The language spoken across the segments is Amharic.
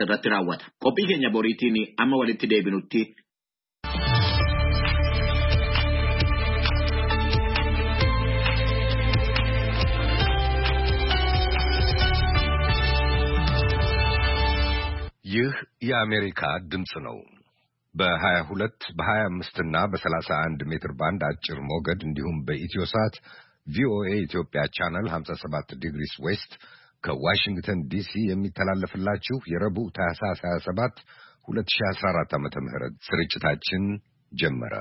irratti raawwata. Qophii keenya boriitiin amma walitti deebinutti. ይህ የአሜሪካ ድምጽ ነው። በ22 በ25 እና በ31 ሜትር ባንድ አጭር ሞገድ እንዲሁም በኢትዮሳት ቪኦኤ ኢትዮጵያ ቻናል 57 ዲግሪስ ዌስት ከዋሽንግተን ዲሲ የሚተላለፍላችሁ የረቡዕ ታህሳስ 27 2014 ዓመተ ምህረት ስርጭታችን ጀመረ።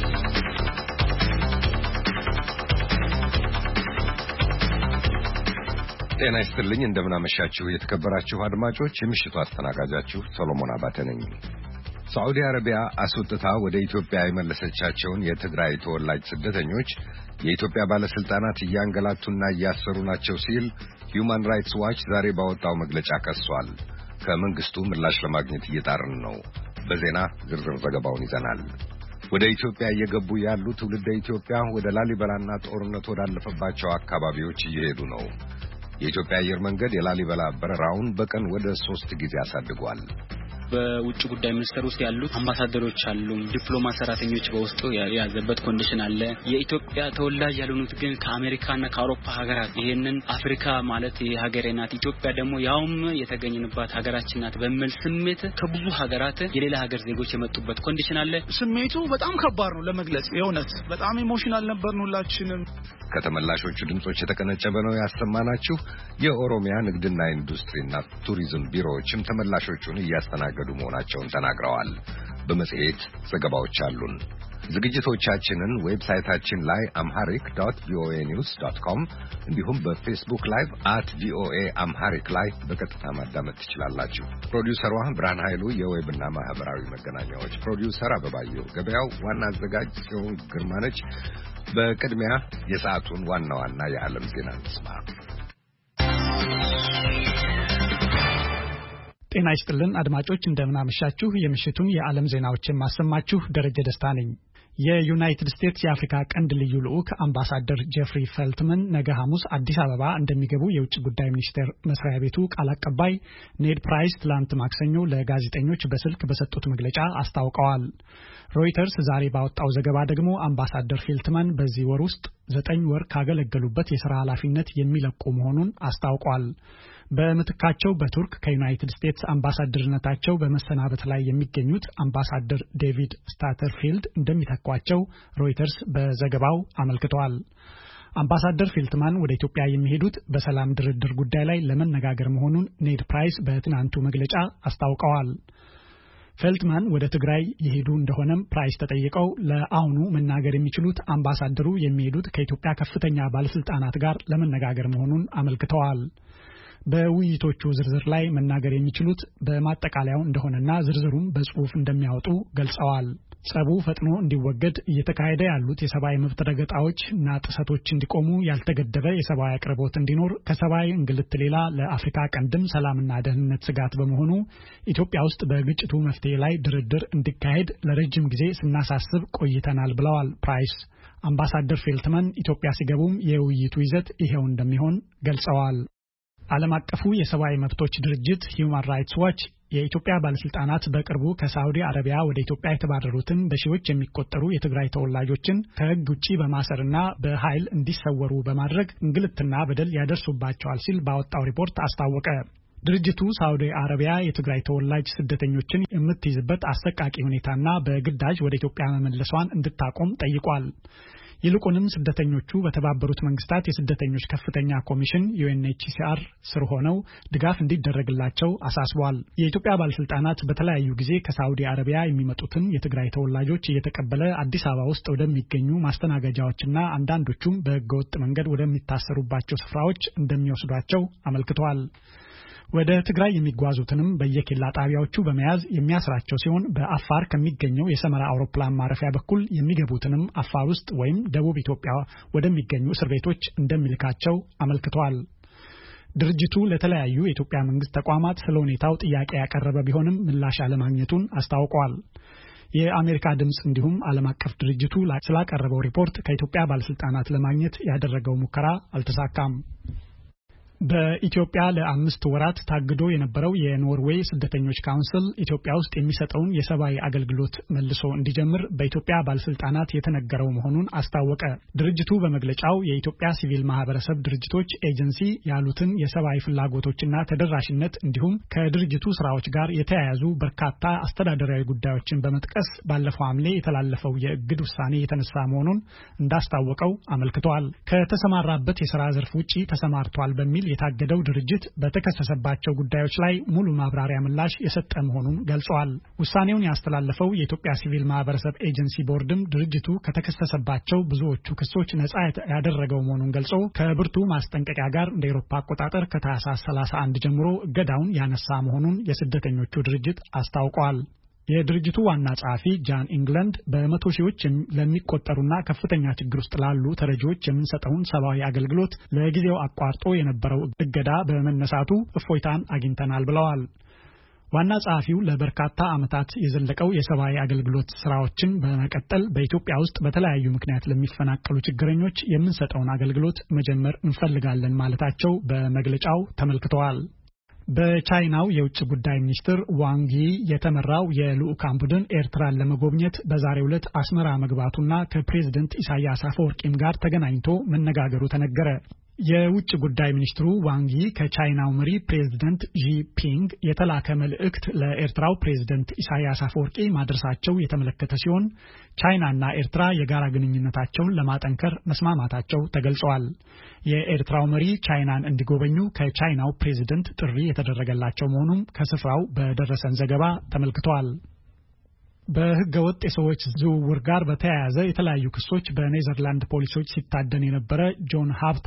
ጤና ይስጥልኝ፣ እንደምን አመሻችሁ የተከበራችሁ አድማጮች። የምሽቱ አስተናጋጃችሁ ሰሎሞን አባተ ነኝ። ሳዑዲ አረቢያ አስወጥታ ወደ ኢትዮጵያ የመለሰቻቸውን የትግራይ ተወላጅ ስደተኞች የኢትዮጵያ ባለስልጣናት እያንገላቱና እያሰሩ ናቸው ሲል ሂዩማን ራይትስ ዋች ዛሬ ባወጣው መግለጫ ከሷል። ከመንግስቱ ምላሽ ለማግኘት እየጣርን ነው። በዜና ዝርዝር ዘገባውን ይዘናል። ወደ ኢትዮጵያ እየገቡ ያሉ ትውልደ ኢትዮጵያ ወደ ላሊበላና ጦርነት ወዳለፈባቸው አካባቢዎች እየሄዱ ነው። የኢትዮጵያ አየር መንገድ የላሊበላ በረራውን በቀን ወደ 3 ጊዜ አሳድጓል። በውጭ ጉዳይ ሚኒስቴር ውስጥ ያሉት አምባሳደሮች አሉ፣ ዲፕሎማት ሰራተኞች በውስጡ ያዘበት ኮንዲሽን አለ። የኢትዮጵያ ተወላጅ ያሉት ግን ከአሜሪካና ከአውሮፓ ሀገራት ይሄንን አፍሪካ ማለት የሀገሬናት ኢትዮጵያ ደግሞ ያውም የተገኘንባት ሀገራችን ናት በሚል ስሜት ከብዙ ሀገራት የሌላ ሀገር ዜጎች የመጡበት ኮንዲሽን አለ። ስሜቱ በጣም ከባድ ነው ለመግለጽ። የእውነት በጣም ኢሞሽናል ነበርን ሁላችንም። ከተመላሾቹ ድምጾች የተቀነጨበ ነው ያሰማናችሁ። የኦሮሚያ ንግድና ኢንዱስትሪና ቱሪዝም ቢሮዎችም ተመላሾቹን እያስተናገዱ መሆናቸውን ተናግረዋል። በመጽሔት ዘገባዎች አሉን። ዝግጅቶቻችንን ዌብሳይታችን ላይ amharic.voanews.com እንዲሁም በፌስቡክ ላይቭ @voaamharic ላይ በቀጥታ ማዳመጥ ትችላላችሁ። ፕሮዲውሰሯ ብርሃን ኃይሉ፣ የዌብና ማህበራዊ መገናኛዎች ፕሮዲውሰር አበባየሁ ገበያው፣ ዋና አዘጋጅ ጽዮን ግርማ ነች። በቅድሚያ የሰዓቱን ዋና ዋና የዓለም ዜና እንስማ። ጤና ይስጥልን አድማጮች፣ እንደምን አመሻችሁ። የምሽቱን የዓለም ዜናዎችን ማሰማችሁ ደረጀ ደስታ ነኝ። የዩናይትድ ስቴትስ የአፍሪካ ቀንድ ልዩ ልዑክ አምባሳደር ጄፍሪ ፌልትመን ነገ ሐሙስ አዲስ አበባ እንደሚገቡ የውጭ ጉዳይ ሚኒስቴር መስሪያ ቤቱ ቃል አቀባይ ኔድ ፕራይስ ትላንት ማክሰኞ ለጋዜጠኞች በስልክ በሰጡት መግለጫ አስታውቀዋል። ሮይተርስ ዛሬ ባወጣው ዘገባ ደግሞ አምባሳደር ፌልትመን በዚህ ወር ውስጥ 9 ወር ካገለገሉበት የሥራ ኃላፊነት የሚለቁ መሆኑን አስታውቋል። በምትካቸው በቱርክ ከዩናይትድ ስቴትስ አምባሳደርነታቸው በመሰናበት ላይ የሚገኙት አምባሳደር ዴቪድ ስታተርፊልድ እንደሚተኳቸው ሮይተርስ በዘገባው አመልክቷል። አምባሳደር ፌልትማን ወደ ኢትዮጵያ የሚሄዱት በሰላም ድርድር ጉዳይ ላይ ለመነጋገር መሆኑን ኔድ ፕራይስ በትናንቱ መግለጫ አስታውቀዋል። ፌልትማን ወደ ትግራይ የሄዱ እንደሆነም ፕራይስ ተጠይቀው ለአሁኑ መናገር የሚችሉት አምባሳደሩ የሚሄዱት ከኢትዮጵያ ከፍተኛ ባለስልጣናት ጋር ለመነጋገር መሆኑን አመልክተዋል። በውይይቶቹ ዝርዝር ላይ መናገር የሚችሉት በማጠቃለያው እንደሆነና ዝርዝሩም በጽሑፍ እንደሚያወጡ ገልጸዋል። ጸቡ ፈጥኖ እንዲወገድ እየተካሄደ ያሉት የሰብአዊ መብት ረገጣዎችና ጥሰቶች እንዲቆሙ፣ ያልተገደበ የሰብአዊ አቅርቦት እንዲኖር፣ ከሰብአዊ እንግልት ሌላ ለአፍሪካ ቀንድም ሰላምና ደህንነት ስጋት በመሆኑ ኢትዮጵያ ውስጥ በግጭቱ መፍትሄ ላይ ድርድር እንዲካሄድ ለረጅም ጊዜ ስናሳስብ ቆይተናል ብለዋል ፕራይስ። አምባሳደር ፌልትመን ኢትዮጵያ ሲገቡም የውይይቱ ይዘት ይሄው እንደሚሆን ገልጸዋል። ዓለም አቀፉ የሰብአዊ መብቶች ድርጅት ሂዩማን ራይትስ ዋች የኢትዮጵያ ባለስልጣናት በቅርቡ ከሳዑዲ አረቢያ ወደ ኢትዮጵያ የተባረሩትን በሺዎች የሚቆጠሩ የትግራይ ተወላጆችን ከሕግ ውጪ በማሰርና በኃይል እንዲሰወሩ በማድረግ እንግልትና በደል ያደርሱባቸዋል ሲል ባወጣው ሪፖርት አስታወቀ። ድርጅቱ ሳዑዲ አረቢያ የትግራይ ተወላጅ ስደተኞችን የምትይዝበት አሰቃቂ ሁኔታና በግዳጅ ወደ ኢትዮጵያ መመለሷን እንድታቆም ጠይቋል። ይልቁንም ስደተኞቹ በተባበሩት መንግስታት የስደተኞች ከፍተኛ ኮሚሽን UNHCR ስር ሆነው ድጋፍ እንዲደረግላቸው አሳስቧል። የኢትዮጵያ ባለስልጣናት በተለያዩ ጊዜ ከሳዑዲ አረቢያ የሚመጡትን የትግራይ ተወላጆች እየተቀበለ አዲስ አበባ ውስጥ ወደሚገኙ ማስተናገጃዎችና አንዳንዶቹም በህገወጥ መንገድ ወደሚታሰሩባቸው ስፍራዎች እንደሚወስዷቸው አመልክተዋል። ወደ ትግራይ የሚጓዙትንም በየኬላ ጣቢያዎቹ በመያዝ የሚያስራቸው ሲሆን በአፋር ከሚገኘው የሰመራ አውሮፕላን ማረፊያ በኩል የሚገቡትንም አፋር ውስጥ ወይም ደቡብ ኢትዮጵያ ወደሚገኙ እስር ቤቶች እንደሚልካቸው አመልክተዋል። ድርጅቱ ለተለያዩ የኢትዮጵያ መንግስት ተቋማት ስለ ሁኔታው ጥያቄ ያቀረበ ቢሆንም ምላሽ አለማግኘቱን አስታውቋል። የአሜሪካ ድምጽ እንዲሁም ዓለም አቀፍ ድርጅቱ ስላቀረበው ሪፖርት ከኢትዮጵያ ባለስልጣናት ለማግኘት ያደረገው ሙከራ አልተሳካም። በኢትዮጵያ ለ5 ወራት ታግዶ የነበረው የኖርዌይ ስደተኞች ካውንስል ኢትዮጵያ ውስጥ የሚሰጠውን የሰብአዊ አገልግሎት መልሶ እንዲጀምር በኢትዮጵያ ባለስልጣናት የተነገረው መሆኑን አስታወቀ። ድርጅቱ በመግለጫው የኢትዮጵያ ሲቪል ማህበረሰብ ድርጅቶች ኤጀንሲ ያሉትን የሰብአዊ ፍላጎቶችና ተደራሽነት እንዲሁም ከድርጅቱ ስራዎች ጋር የተያያዙ በርካታ አስተዳደራዊ ጉዳዮችን በመጥቀስ ባለፈው ሐምሌ የተላለፈው የእግድ ውሳኔ የተነሳ መሆኑን እንዳስታወቀው አመልክቷል። ከተሰማራበት የሥራ ዘርፍ ውጪ ተሰማርቷል በሚል የታገደው ድርጅት በተከሰሰባቸው ጉዳዮች ላይ ሙሉ ማብራሪያ ምላሽ የሰጠ መሆኑን ገልጿል። ውሳኔውን ያስተላለፈው የኢትዮጵያ ሲቪል ማህበረሰብ ኤጀንሲ ቦርድም ድርጅቱ ከተከሰሰባቸው ብዙዎቹ ክሶች ነጻ ያደረገው መሆኑን ገልጾ ከብርቱ ማስጠንቀቂያ ጋር እንደ አውሮፓ አቆጣጠር ከታህሳስ 31 ጀምሮ እገዳውን ያነሳ መሆኑን የስደተኞቹ ድርጅት አስታውቋል። የድርጅቱ ዋና ጸሐፊ ጃን ኢንግላንድ በመቶ ሺዎች ለሚቆጠሩና ከፍተኛ ችግር ውስጥ ላሉ ተረጂዎች የምንሰጠውን ሰብአዊ አገልግሎት ለጊዜው አቋርጦ የነበረው እገዳ በመነሳቱ እፎይታን አግኝተናል ብለዋል። ዋና ጸሐፊው ለበርካታ ዓመታት የዘለቀው የሰብአዊ አገልግሎት ስራዎችን በመቀጠል በኢትዮጵያ ውስጥ በተለያዩ ምክንያት ለሚፈናቀሉ ችግረኞች የምንሰጠውን አገልግሎት መጀመር እንፈልጋለን ማለታቸው በመግለጫው ተመልክተዋል። በቻይናው የውጭ ጉዳይ ሚኒስትር ዋንግ ይ የተመራው የልዑካን ቡድን ኤርትራን ለመጎብኘት በዛሬው ዕለት አስመራ መግባቱና ከፕሬዝደንት ኢሳያስ አፈወርቂም ጋር ተገናኝቶ መነጋገሩ ተነገረ። የውጭ ጉዳይ ሚኒስትሩ ዋንግ ይ ከቻይናው መሪ ፕሬዝደንት ዢ ፒንግ የተላከ መልእክት ለኤርትራው ፕሬዝደንት ኢሳያስ አፈወርቂ ማድረሳቸው የተመለከተ ሲሆን ቻይናና ኤርትራ የጋራ ግንኙነታቸውን ለማጠንከር መስማማታቸው ተገልጿል። የኤርትራው መሪ ቻይናን እንዲጎበኙ ከቻይናው ፕሬዝደንት ጥሪ የተደረገላቸው መሆኑም ከስፍራው በደረሰን ዘገባ ተመልክቷል። በህገወጥ የሰዎች ዝውውር ጋር በተያያዘ የተለያዩ ክሶች በኔዘርላንድ ፖሊሶች ሲታደን የነበረ ጆን ሀብታ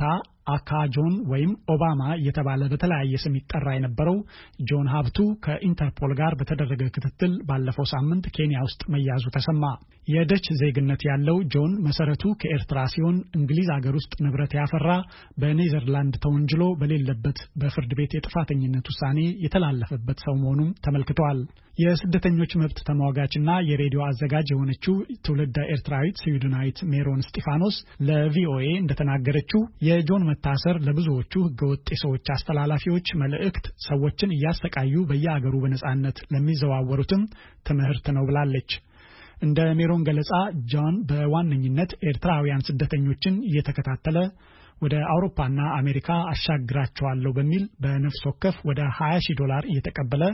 አካጆን ወይም ኦባማ እየተባለ በተለያየ ስም ይጠራ የነበረው ጆን ሀብቱ ከኢንተርፖል ጋር በተደረገ ክትትል ባለፈው ሳምንት ኬንያ ውስጥ መያዙ ተሰማ። የደች ዜግነት ያለው ጆን መሰረቱ ከኤርትራ ሲሆን እንግሊዝ ሀገር ውስጥ ንብረት ያፈራ በኔዘርላንድ ተወንጅሎ በሌለበት በፍርድ ቤት የጥፋተኝነት ውሳኔ የተላለፈበት ሰው መሆኑም ተመልክቷል። የስደተኞች መብት ተሟጋችና የሬዲዮ አዘጋጅ የሆነችው ትውልደ ኤርትራዊት ስዊድናዊት ሜሮን ስጢፋኖስ ለቪኦኤ እንደተናገረችው የጆን መታሰር ለብዙዎቹ ህገወጥ የሰዎች አስተላላፊዎች መልእክት ሰዎችን እያሰቃዩ በየአገሩ በነጻነት ለሚዘዋወሩትም ትምህርት ነው ብላለች። እንደ ሜሮን ገለጻ ጆን በዋነኝነት ኤርትራውያን ስደተኞችን እየተከታተለ ወደ አውሮፓና አሜሪካ አሻግራቸዋለሁ በሚል በነፍስ ወከፍ ወደ $20,000 እየተቀበለ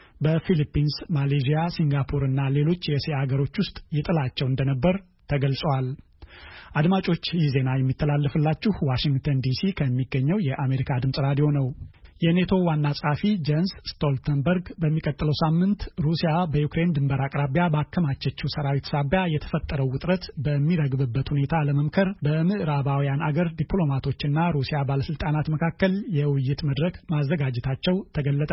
በፊሊፒንስ፣ ማሌዥያ፣ ሲንጋፖር እና ሌሎች የእስያ ሀገሮች ውስጥ ይጥላቸው እንደነበር ተገልጿል። አድማጮች ይህ ዜና የሚተላለፍላችሁ ዋሽንግተን ዲሲ ከሚገኘው የአሜሪካ ድምጽ ራዲዮ ነው። የኔቶ ዋና ጸሐፊ ጄንስ ስቶልተንበርግ በሚቀጥለው ሳምንት ሩሲያ በዩክሬን ድንበር አቅራቢያ ባከማቸችው ሰራዊት ሳቢያ የተፈጠረው ውጥረት በሚረግብበት ሁኔታ ለመምከር በምዕራባውያን አገር ዲፕሎማቶችና ሩሲያ ባለስልጣናት መካከል የውይይት መድረክ ማዘጋጀታቸው ተገለጠ።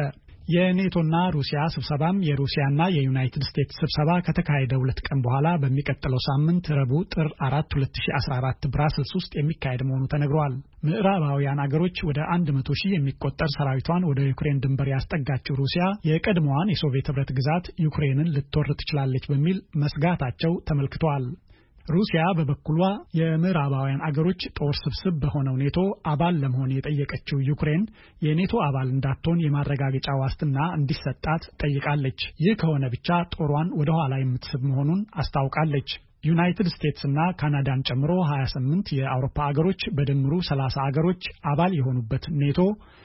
የኔቶና ሩሲያ ስብሰባም የሩሲያና የዩናይትድ ስቴትስ ስብሰባ ከተካሄደ 2 ቀን በኋላ በሚቀጥለው ሳምንት ረቡዕ ጥር 4 2014 ብራስልስ ውስጥ የሚካሄድ መሆኑ ተነግሯል። ምዕራባውያን አገሮች ወደ 100,000 የሚቆጠር ሰራዊቷን ወደ ዩክሬን ድንበር ያስጠጋችው ሩሲያ የቀድሞዋን የሶቪየት ህብረት ግዛት ዩክሬንን ልትወር ትችላለች በሚል መስጋታቸው ተመልክቷል። ሩሲያ በበኩሏ የምዕራባውያን አገሮች ጦር ስብስብ በሆነው ኔቶ አባል ለመሆን የጠየቀችው ዩክሬን የኔቶ አባል እንዳትሆን የማረጋገጫ ዋስትና እንዲሰጣት ጠይቃለች። ይህ ከሆነ ብቻ ጦሯን ወደ ኋላ የምትስብ መሆኑን አስታውቃለች። ዩናይትድ ስቴትስ እና ካናዳን ጨምሮ 28 የአውሮፓ አገሮች በድምሩ 30 አገሮች አባል የሆኑበት ኔቶ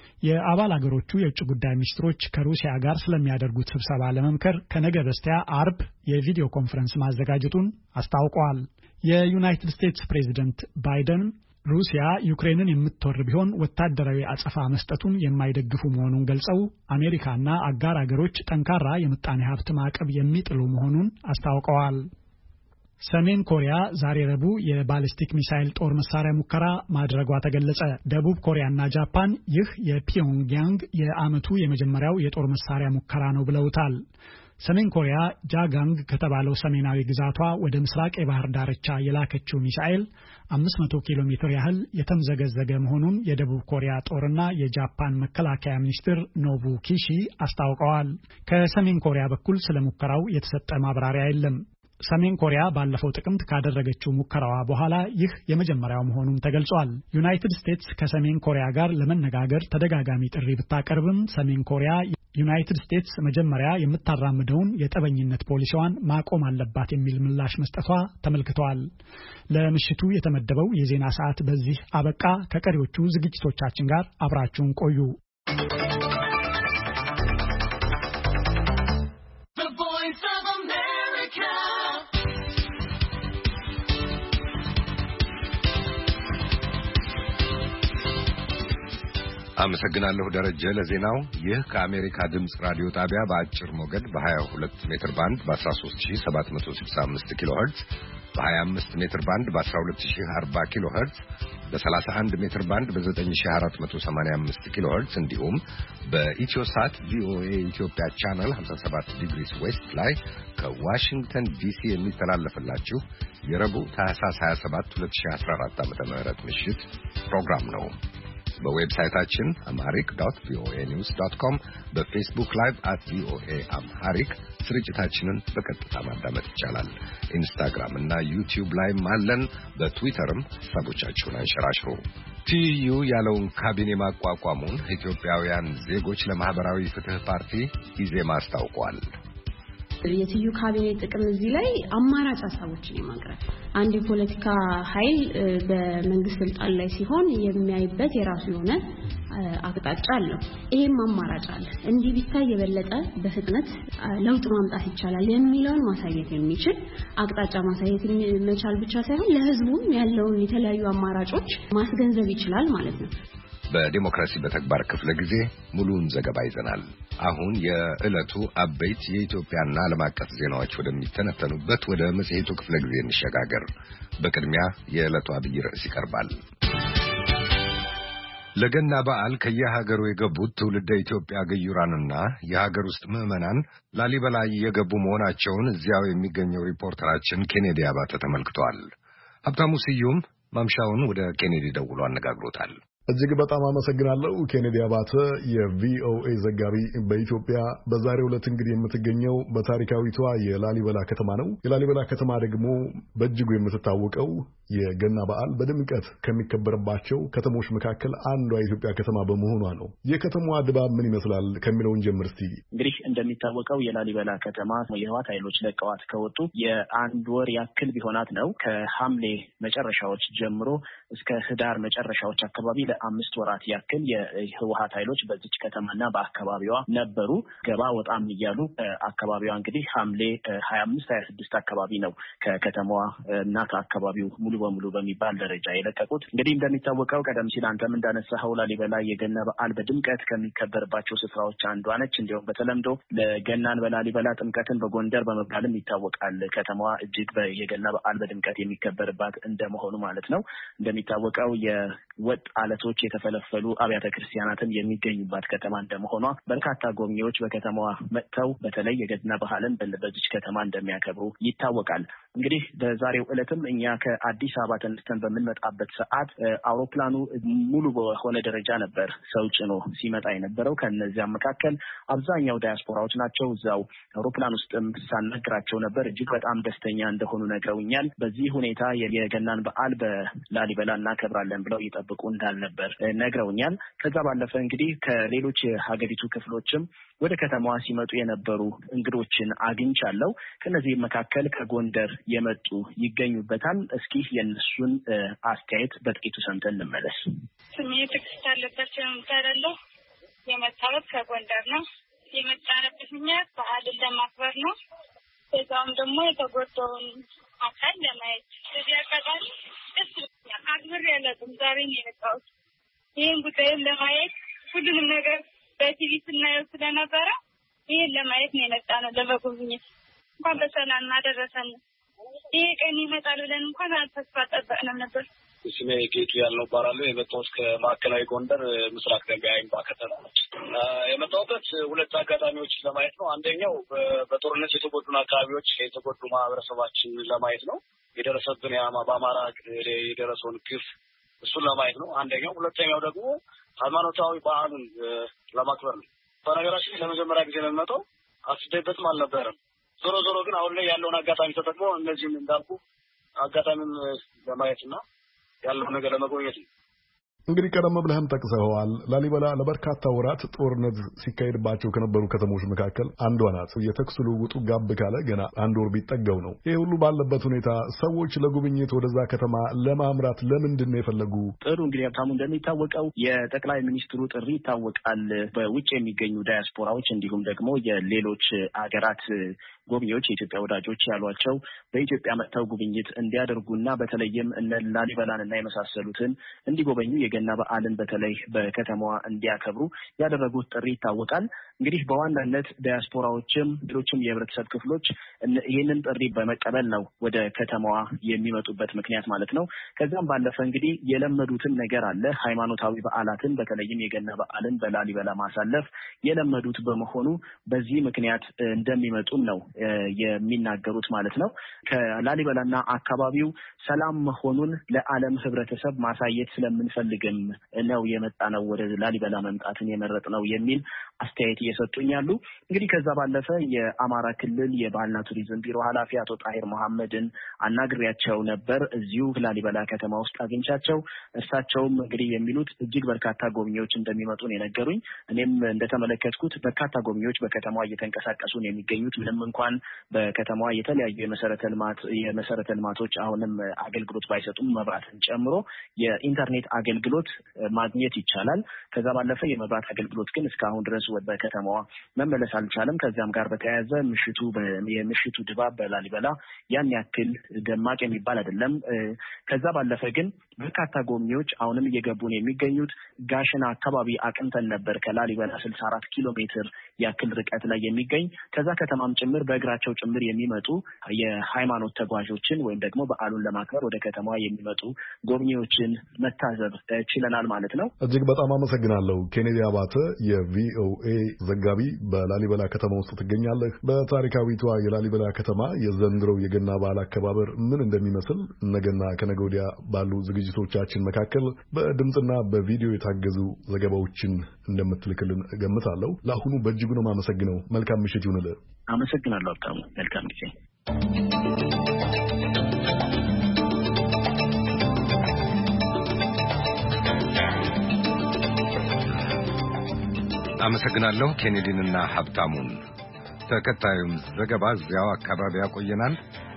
የአባል አገሮቹ የውጭ ጉዳይ ሚኒስትሮች ከሩሲያ ጋር ስለሚያደርጉት ስብሰባ ለመምከር ከነገ በስቲያ አርብ የቪዲዮ ኮንፈረንስ ማዘጋጀቱን አስታውቀዋል። የዩናይትድ ስቴትስ ፕሬዝደንት ባይደን ሩሲያ ዩክሬንን የምትወር ቢሆን ወታደራዊ አጸፋ መስጠቱን የማይደግፉ መሆኑን ገልጸው አሜሪካና አጋር አገሮች ጠንካራ የምጣኔ ሀብት ማዕቀብ የሚጥሉ መሆኑን አስታውቀዋል። ሰሜን ኮሪያ ዛሬ ረቡዕ የባሊስቲክ ሚሳይል ጦር መሳሪያ ሙከራ ማድረጓ ተገለጸ። ደቡብ ኮሪያና ጃፓን ይህ የፒዮንግያንግ የዓመቱ የመጀመሪያው የጦር መሳሪያ ሙከራ ነው ብለውታል። ሰሜን ኮሪያ ጃጋንግ ከተባለው ሰሜናዊ ግዛቷ ወደ ምስራቅ የባህር ዳርቻ የላከችው ሚሳኤል 500 ኪሎ ሜትር ያህል የተምዘገዘገ መሆኑን የደቡብ ኮሪያ ጦርና የጃፓን መከላከያ ሚኒስትር ኖቡ ኪሺ አስታውቀዋል። ከሰሜን ኮሪያ በኩል ስለ ሙከራው የተሰጠ ማብራሪያ የለም። ሰሜን ኮሪያ ባለፈው ጥቅምት ካደረገችው ሙከራዋ በኋላ ይህ የመጀመሪያው መሆኑን ተገልጿል። ዩናይትድ ስቴትስ ከሰሜን ኮሪያ ጋር ለመነጋገር ተደጋጋሚ ጥሪ ብታቀርብም ሰሜን ኮሪያ ዩናይትድ ስቴትስ መጀመሪያ የምታራምደውን የጠበኝነት ፖሊሲዋን ማቆም አለባት የሚል ምላሽ መስጠቷ ተመልክቷል። ለምሽቱ የተመደበው የዜና ሰዓት በዚህ አበቃ። ከቀሪዎቹ ዝግጅቶቻችን ጋር አብራችሁን ቆዩ። አመሰግናለሁ ደረጀ ለዜናው። ይህ ከአሜሪካ ድምጽ ራዲዮ ጣቢያ በአጭር ሞገድ በ22 ሜትር ባንድ በ13765 ኪሎ ሄርትዝ በ25 ሜትር ባንድ በ12040 ኪሎ ሄርትዝ በ31 ሜትር ባንድ በ9485 ኪሎ ሄርትዝ እንዲሁም በኢትዮሳት ቪኦኤ ኢትዮጵያ ቻናል 57 ዲግሪስ ዌስት ላይ ከዋሽንግተን ዲሲ የሚተላለፍላችሁ የረቡዕ ታህሳስ 27 2014 ዓ.ም ምሽት ፕሮግራም ነው። በዌብሳይታችን amharic.voanews.com በፌስቡክ ላይቭ @voaamharic ስርጭታችንን በቀጥታ ማዳመጥ ይቻላል። ኢንስታግራም እና ዩቲዩብ ላይም አለን። በትዊተርም ሐሳቦቻችሁን አንሸራሽሩ። ትይዩ ያለውን ካቢኔ ማቋቋሙን ኢትዮጵያውያን ዜጎች ለማህበራዊ ፍትህ ፓርቲ ኢዜማ አስታውቋል። የትዩ ካቢኔ ጥቅም እዚህ ላይ አማራጭ ሐሳቦችን የማቅረብ አንድ የፖለቲካ ኃይል በመንግስት ስልጣን ላይ ሲሆን የሚያይበት የራሱ የሆነ አቅጣጫ አለው። ይሄም አማራጭ አለ። እንዲህ ቢታይ የበለጠ በፍጥነት ለውጥ ማምጣት ይቻላል የሚለውን ማሳየት የሚችል አቅጣጫ ማሳየት መቻል ብቻ ሳይሆን ለህዝቡም ያለውን የተለያዩ አማራጮች ማስገንዘብ ይችላል ማለት ነው። በዲሞክራሲ በተግባር ክፍለ ጊዜ ሙሉውን ዘገባ ይዘናል። አሁን የዕለቱ አበይት የኢትዮጵያና ዓለም አቀፍ ዜናዎች ወደሚተነተኑበት ወደ መጽሔቱ ክፍለ ጊዜ እንሸጋገር። በቅድሚያ የዕለቱ አብይ ርዕስ ይቀርባል። ለገና በዓል ከየሀገሩ የገቡት ትውልደ ኢትዮጵያ ግዩራንና የሀገር ውስጥ ምዕመናን ላሊበላ የገቡ መሆናቸውን እዚያው የሚገኘው ሪፖርተራችን ኬኔዲ አባተ ተመልክቷል። ሀብታሙ ስዩም ማምሻውን ወደ ኬኔዲ ደውሎ አነጋግሮታል። እጅግ በጣም አመሰግናለሁ ኬኔዲ አባተ የቪኦኤ ዘጋቢ። በኢትዮጵያ በዛሬው ዕለት እንግዲህ የምትገኘው በታሪካዊቷ የላሊበላ ከተማ ነው። የላሊበላ ከተማ ደግሞ በእጅጉ የምትታወቀው የገና በዓል በድምቀት ከሚከበርባቸው ከተሞች መካከል አንዷ የኢትዮጵያ ከተማ በመሆኗ ነው። የከተማዋ ድባብ ምን ይመስላል ከሚለውን ጀምር እስቲ። እንግዲህ እንደሚታወቀው የላሊበላ ከተማ የህወሓት ኃይሎች ለቀዋት ከወጡ የአንድ ወር ያክል ቢሆናት ነው። ከሐምሌ መጨረሻዎች ጀምሮ እስከ ህዳር መጨረሻዎች አካባቢ ለ5 ወራት ያክል የህወሓት ኃይሎች በዚች ከተማና በአካባቢዋ ነበሩ። ገባ ወጣም እያሉ አካባቢዋ እንግዲህ ሐምሌ 25 26 አካባቢ ነው ከከተማዋ እና ከአካባቢው ሙሉ በሙሉ በሚባል ደረጃ የለቀቁት። እንግዲህ እንደሚታወቀው ቀደም ሲል አንተም እንዳነሳኸው ላሊበላ የገና በዓል በድምቀት ከሚከበርባቸው ስፍራዎች አንዷ ነች። እንዲሁም በተለምዶ ለገናን በላሊበላ ጥምቀትን በጎንደር በመባልም ይታወቃል። ከተማዋ እጅግ የገና በዓል በድምቀት የሚከበርባት እንደመሆኑ ማለት ነው። እንደሚታወቀው የወጥ አለቶች የተፈለፈሉ አብያተ ክርስቲያናትን የሚገኙባት ከተማ እንደመሆኗ በርካታ ጎብኚዎች በከተማዋ መጥተው በተለይ የገና በዓልን በዚች ከተማ እንደሚያከብሩ ይታወቃል። እንግዲህ በዛሬው ዕለትም እኛ ከአዲስ አበባ ተነስተን በምንመጣበት ሰዓት አውሮፕላኑ ሙሉ በሆነ ደረጃ ነበር ሰው ጭኖ ሲመጣ የነበረው። ከነዚያም መካከል አብዛኛው ዳያስፖራዎች ናቸው። እዛው አውሮፕላን ውስጥም ሳናግራቸው ነበር። እጅግ በጣም ደስተኛ እንደሆኑ ነግረውኛል። በዚህ ሁኔታ የገናን በዓል በላሊበላ እናከብራለን ብለው ይጠብቁ እንዳልነበር ነግረውኛል። ከዛ ባለፈ እንግዲህ ከሌሎች የሀገሪቱ ክፍሎችም ወደ ከተማዋ ሲመጡ የነበሩ እንግዶችን አግኝቻለሁ። ከነዚህ መካከል ከጎንደር የመጡ ይገኙበታል። እስኪ የነሱን አስተያየት በጥቂቱ ሰምተን እንመለስ። ስሜ ትዕግስት አለባቸው እባላለሁ። የመጣሁት ከጎንደር ነው። የመጣንበት ምክንያት በዓልን ለማክበር ነው። በዛውም ደግሞ የተጎዳውን አካል ለማየት ስለዚህ አጋጣሚ ደስ ይላል። አክብሬ አላውቅም። ዛሬ ነው የመጣሁት። ይህን ጉዳይም ለማየት ሁሉንም ነገር በቲቪ ስናየው ስለነበረ ይህን ለማየት ነው የመጣነው፣ ለመጎብኘት። እንኳን በሰላም አደረሰን። ይሄ ቀን ይመጣል ብለን እንኳን ተስፋ ጠበቅንም ነበር። ስሜ ጌቱ ያለው እባላለሁ። የመጣሁት ከማዕከላዊ ጎንደር ምስራቅ ደንቢያ አይምባ ከተማ ነው። የመጣሁበት ሁለት አጋጣሚዎች ለማየት ነው። አንደኛው በጦርነት የተጎዱን አካባቢዎች የተጎዱ ማህበረሰባችን ለማየት ነው። የደረሰብን በአማራ የደረሰውን ግፍ እሱን ለማየት ነው አንደኛው። ሁለተኛው ደግሞ ሃይማኖታዊ በዓሉን ለማክበር ነው። በነገራችን ለመጀመሪያ ጊዜ የምመጣው አስቤበትም አልነበረም። ዞሮ ግን አሁን ላይ ያለውን አጋጣሚ ተጠቅሞ እነዚህም እንዳልኩ አጋጣሚውን ለማየትና ያለውን ነገር ለመጎብኘት ነው። እንግዲህ ቀደም ብለህም ጠቅሰዋል ላሊበላ ለበርካታ ወራት ጦርነት ሲካሄድባቸው ከነበሩ ከተሞች መካከል አንዷ ናት። የተኩስ ልውውጡ ጋብ ካለ ገና አንድ ወር ቢጠጋው ነው። ይሄ ሁሉ ባለበት ሁኔታ ሰዎች ለጉብኝት ወደዛ ከተማ ለማምራት ለምንድን ነው የፈለጉ? ጥሩ እንግዲህ ሀብታሙ እንደሚታወቀው የጠቅላይ ሚኒስትሩ ጥሪ ይታወቃል። በውጭ የሚገኙ ዳያስፖራዎች እንዲሁም ደግሞ የሌሎች አገራት ጎብኚዎች የኢትዮጵያ ወዳጆች ያሏቸው በኢትዮጵያ መጥተው ጉብኝት እንዲያደርጉና በተለይም እነ ላሊበላንና የመሳሰሉትን እንዲጎበኙ የገና በዓልን በተለይ በከተማዋ እንዲያከብሩ ያደረጉት ጥሪ ይታወቃል። እንግዲህ በዋናነት ዳያስፖራዎችም ሌሎችም የህብረተሰብ ክፍሎች ይህንን ጥሪ በመቀበል ነው ወደ ከተማዋ የሚመጡበት ምክንያት ማለት ነው። ከዛም ባለፈ እንግዲህ የለመዱትን ነገር አለ። ሃይማኖታዊ በዓላትን በተለይም የገና በዓልን በላሊበላ ማሳለፍ የለመዱት በመሆኑ በዚህ ምክንያት እንደሚመጡም ነው የሚናገሩት ማለት ነው። ከላሊበላና አካባቢው ሰላም መሆኑን ለዓለም ህብረተሰብ ማሳየት ስለምንፈልግም ነው የመጣ ነው ወደ ላሊበላ መምጣትን የመረጥ ነው የሚል አስተያየት እየሰጡኛሉ። እንግዲህ ከዛ ባለፈ የአማራ ክልል የባህልና ቱሪዝም ቢሮ ኃላፊ አቶ ጣሂር መሐመድን አናግሬያቸው ነበር። እዚሁ ላሊበላ ከተማ ውስጥ አግኝቻቸው እርሳቸውም እንግዲህ የሚሉት እጅግ በርካታ ጎብኚዎች እንደሚመጡ ነው የነገሩኝ። እኔም እንደተመለከትኩት በርካታ ጎብኚዎች በከተማዋ እየተንቀሳቀሱ ነው የሚገኙት። ምንም እንኳን በከተማዋ የተለያዩ የመሰረተ ልማቶች አሁንም አገልግሎት ባይሰጡም መብራትን ጨምሮ የኢንተርኔት አገልግሎት ማግኘት ይቻላል። ከዛ ባለፈ የመብራት አገልግሎት ግን እስካሁን ድረስ በከተማዋ መመለስ አልቻለም። ከዚያም ጋር በተያያዘ የምሽቱ ድባብ በላሊበላ ያን ያክል ደማቅ የሚባል አይደለም። ከዛ ባለፈ ግን በርካታ ጎብኚዎች አሁንም እየገቡ ነው የሚገኙት። ጋሽና አካባቢ አቅንተን ነበር ከላሊበላ 64 ኪሎ ሜትር ያክል ርቀት ላይ የሚገኝ ከዛ ከተማም ጭምር በእግራቸው ጭምር የሚመጡ የሃይማኖት ተጓዦችን ወይም ደግሞ በዓሉን ለማክበር ወደ ከተማዋ የሚመጡ ጎብኚዎችን መታዘብ ችለናል ማለት ነው። እጅግ በጣም አመሰግናለሁ። ኬኔዲ አባተ የቪኦኤ ዘጋቢ በላሊበላ ከተማ ውስጥ ትገኛለህ። በታሪካዊቷ የላሊበላ ከተማ የዘንድሮው የገና በዓል አከባበር ምን እንደሚመስል ነገና ከነገ ወዲያ ባሉ ዝግጅቶቻችን መካከል በድምፅና በቪዲዮ የታገዙ ዘገባዎችን እንደምትልክልን እገምታለሁ። ለአሁኑ በእጅጉ ነው የማመሰግነው። መልካም ምሽት ይሁንልህ። አመሰግናለሁ ሀብታሙ። መልካም ጊዜ። አመሰግናለሁ ኬኔዲንና ሀብታሙን። ተከታዩም ዘገባ እዚያው አካባቢ ያቆየናል።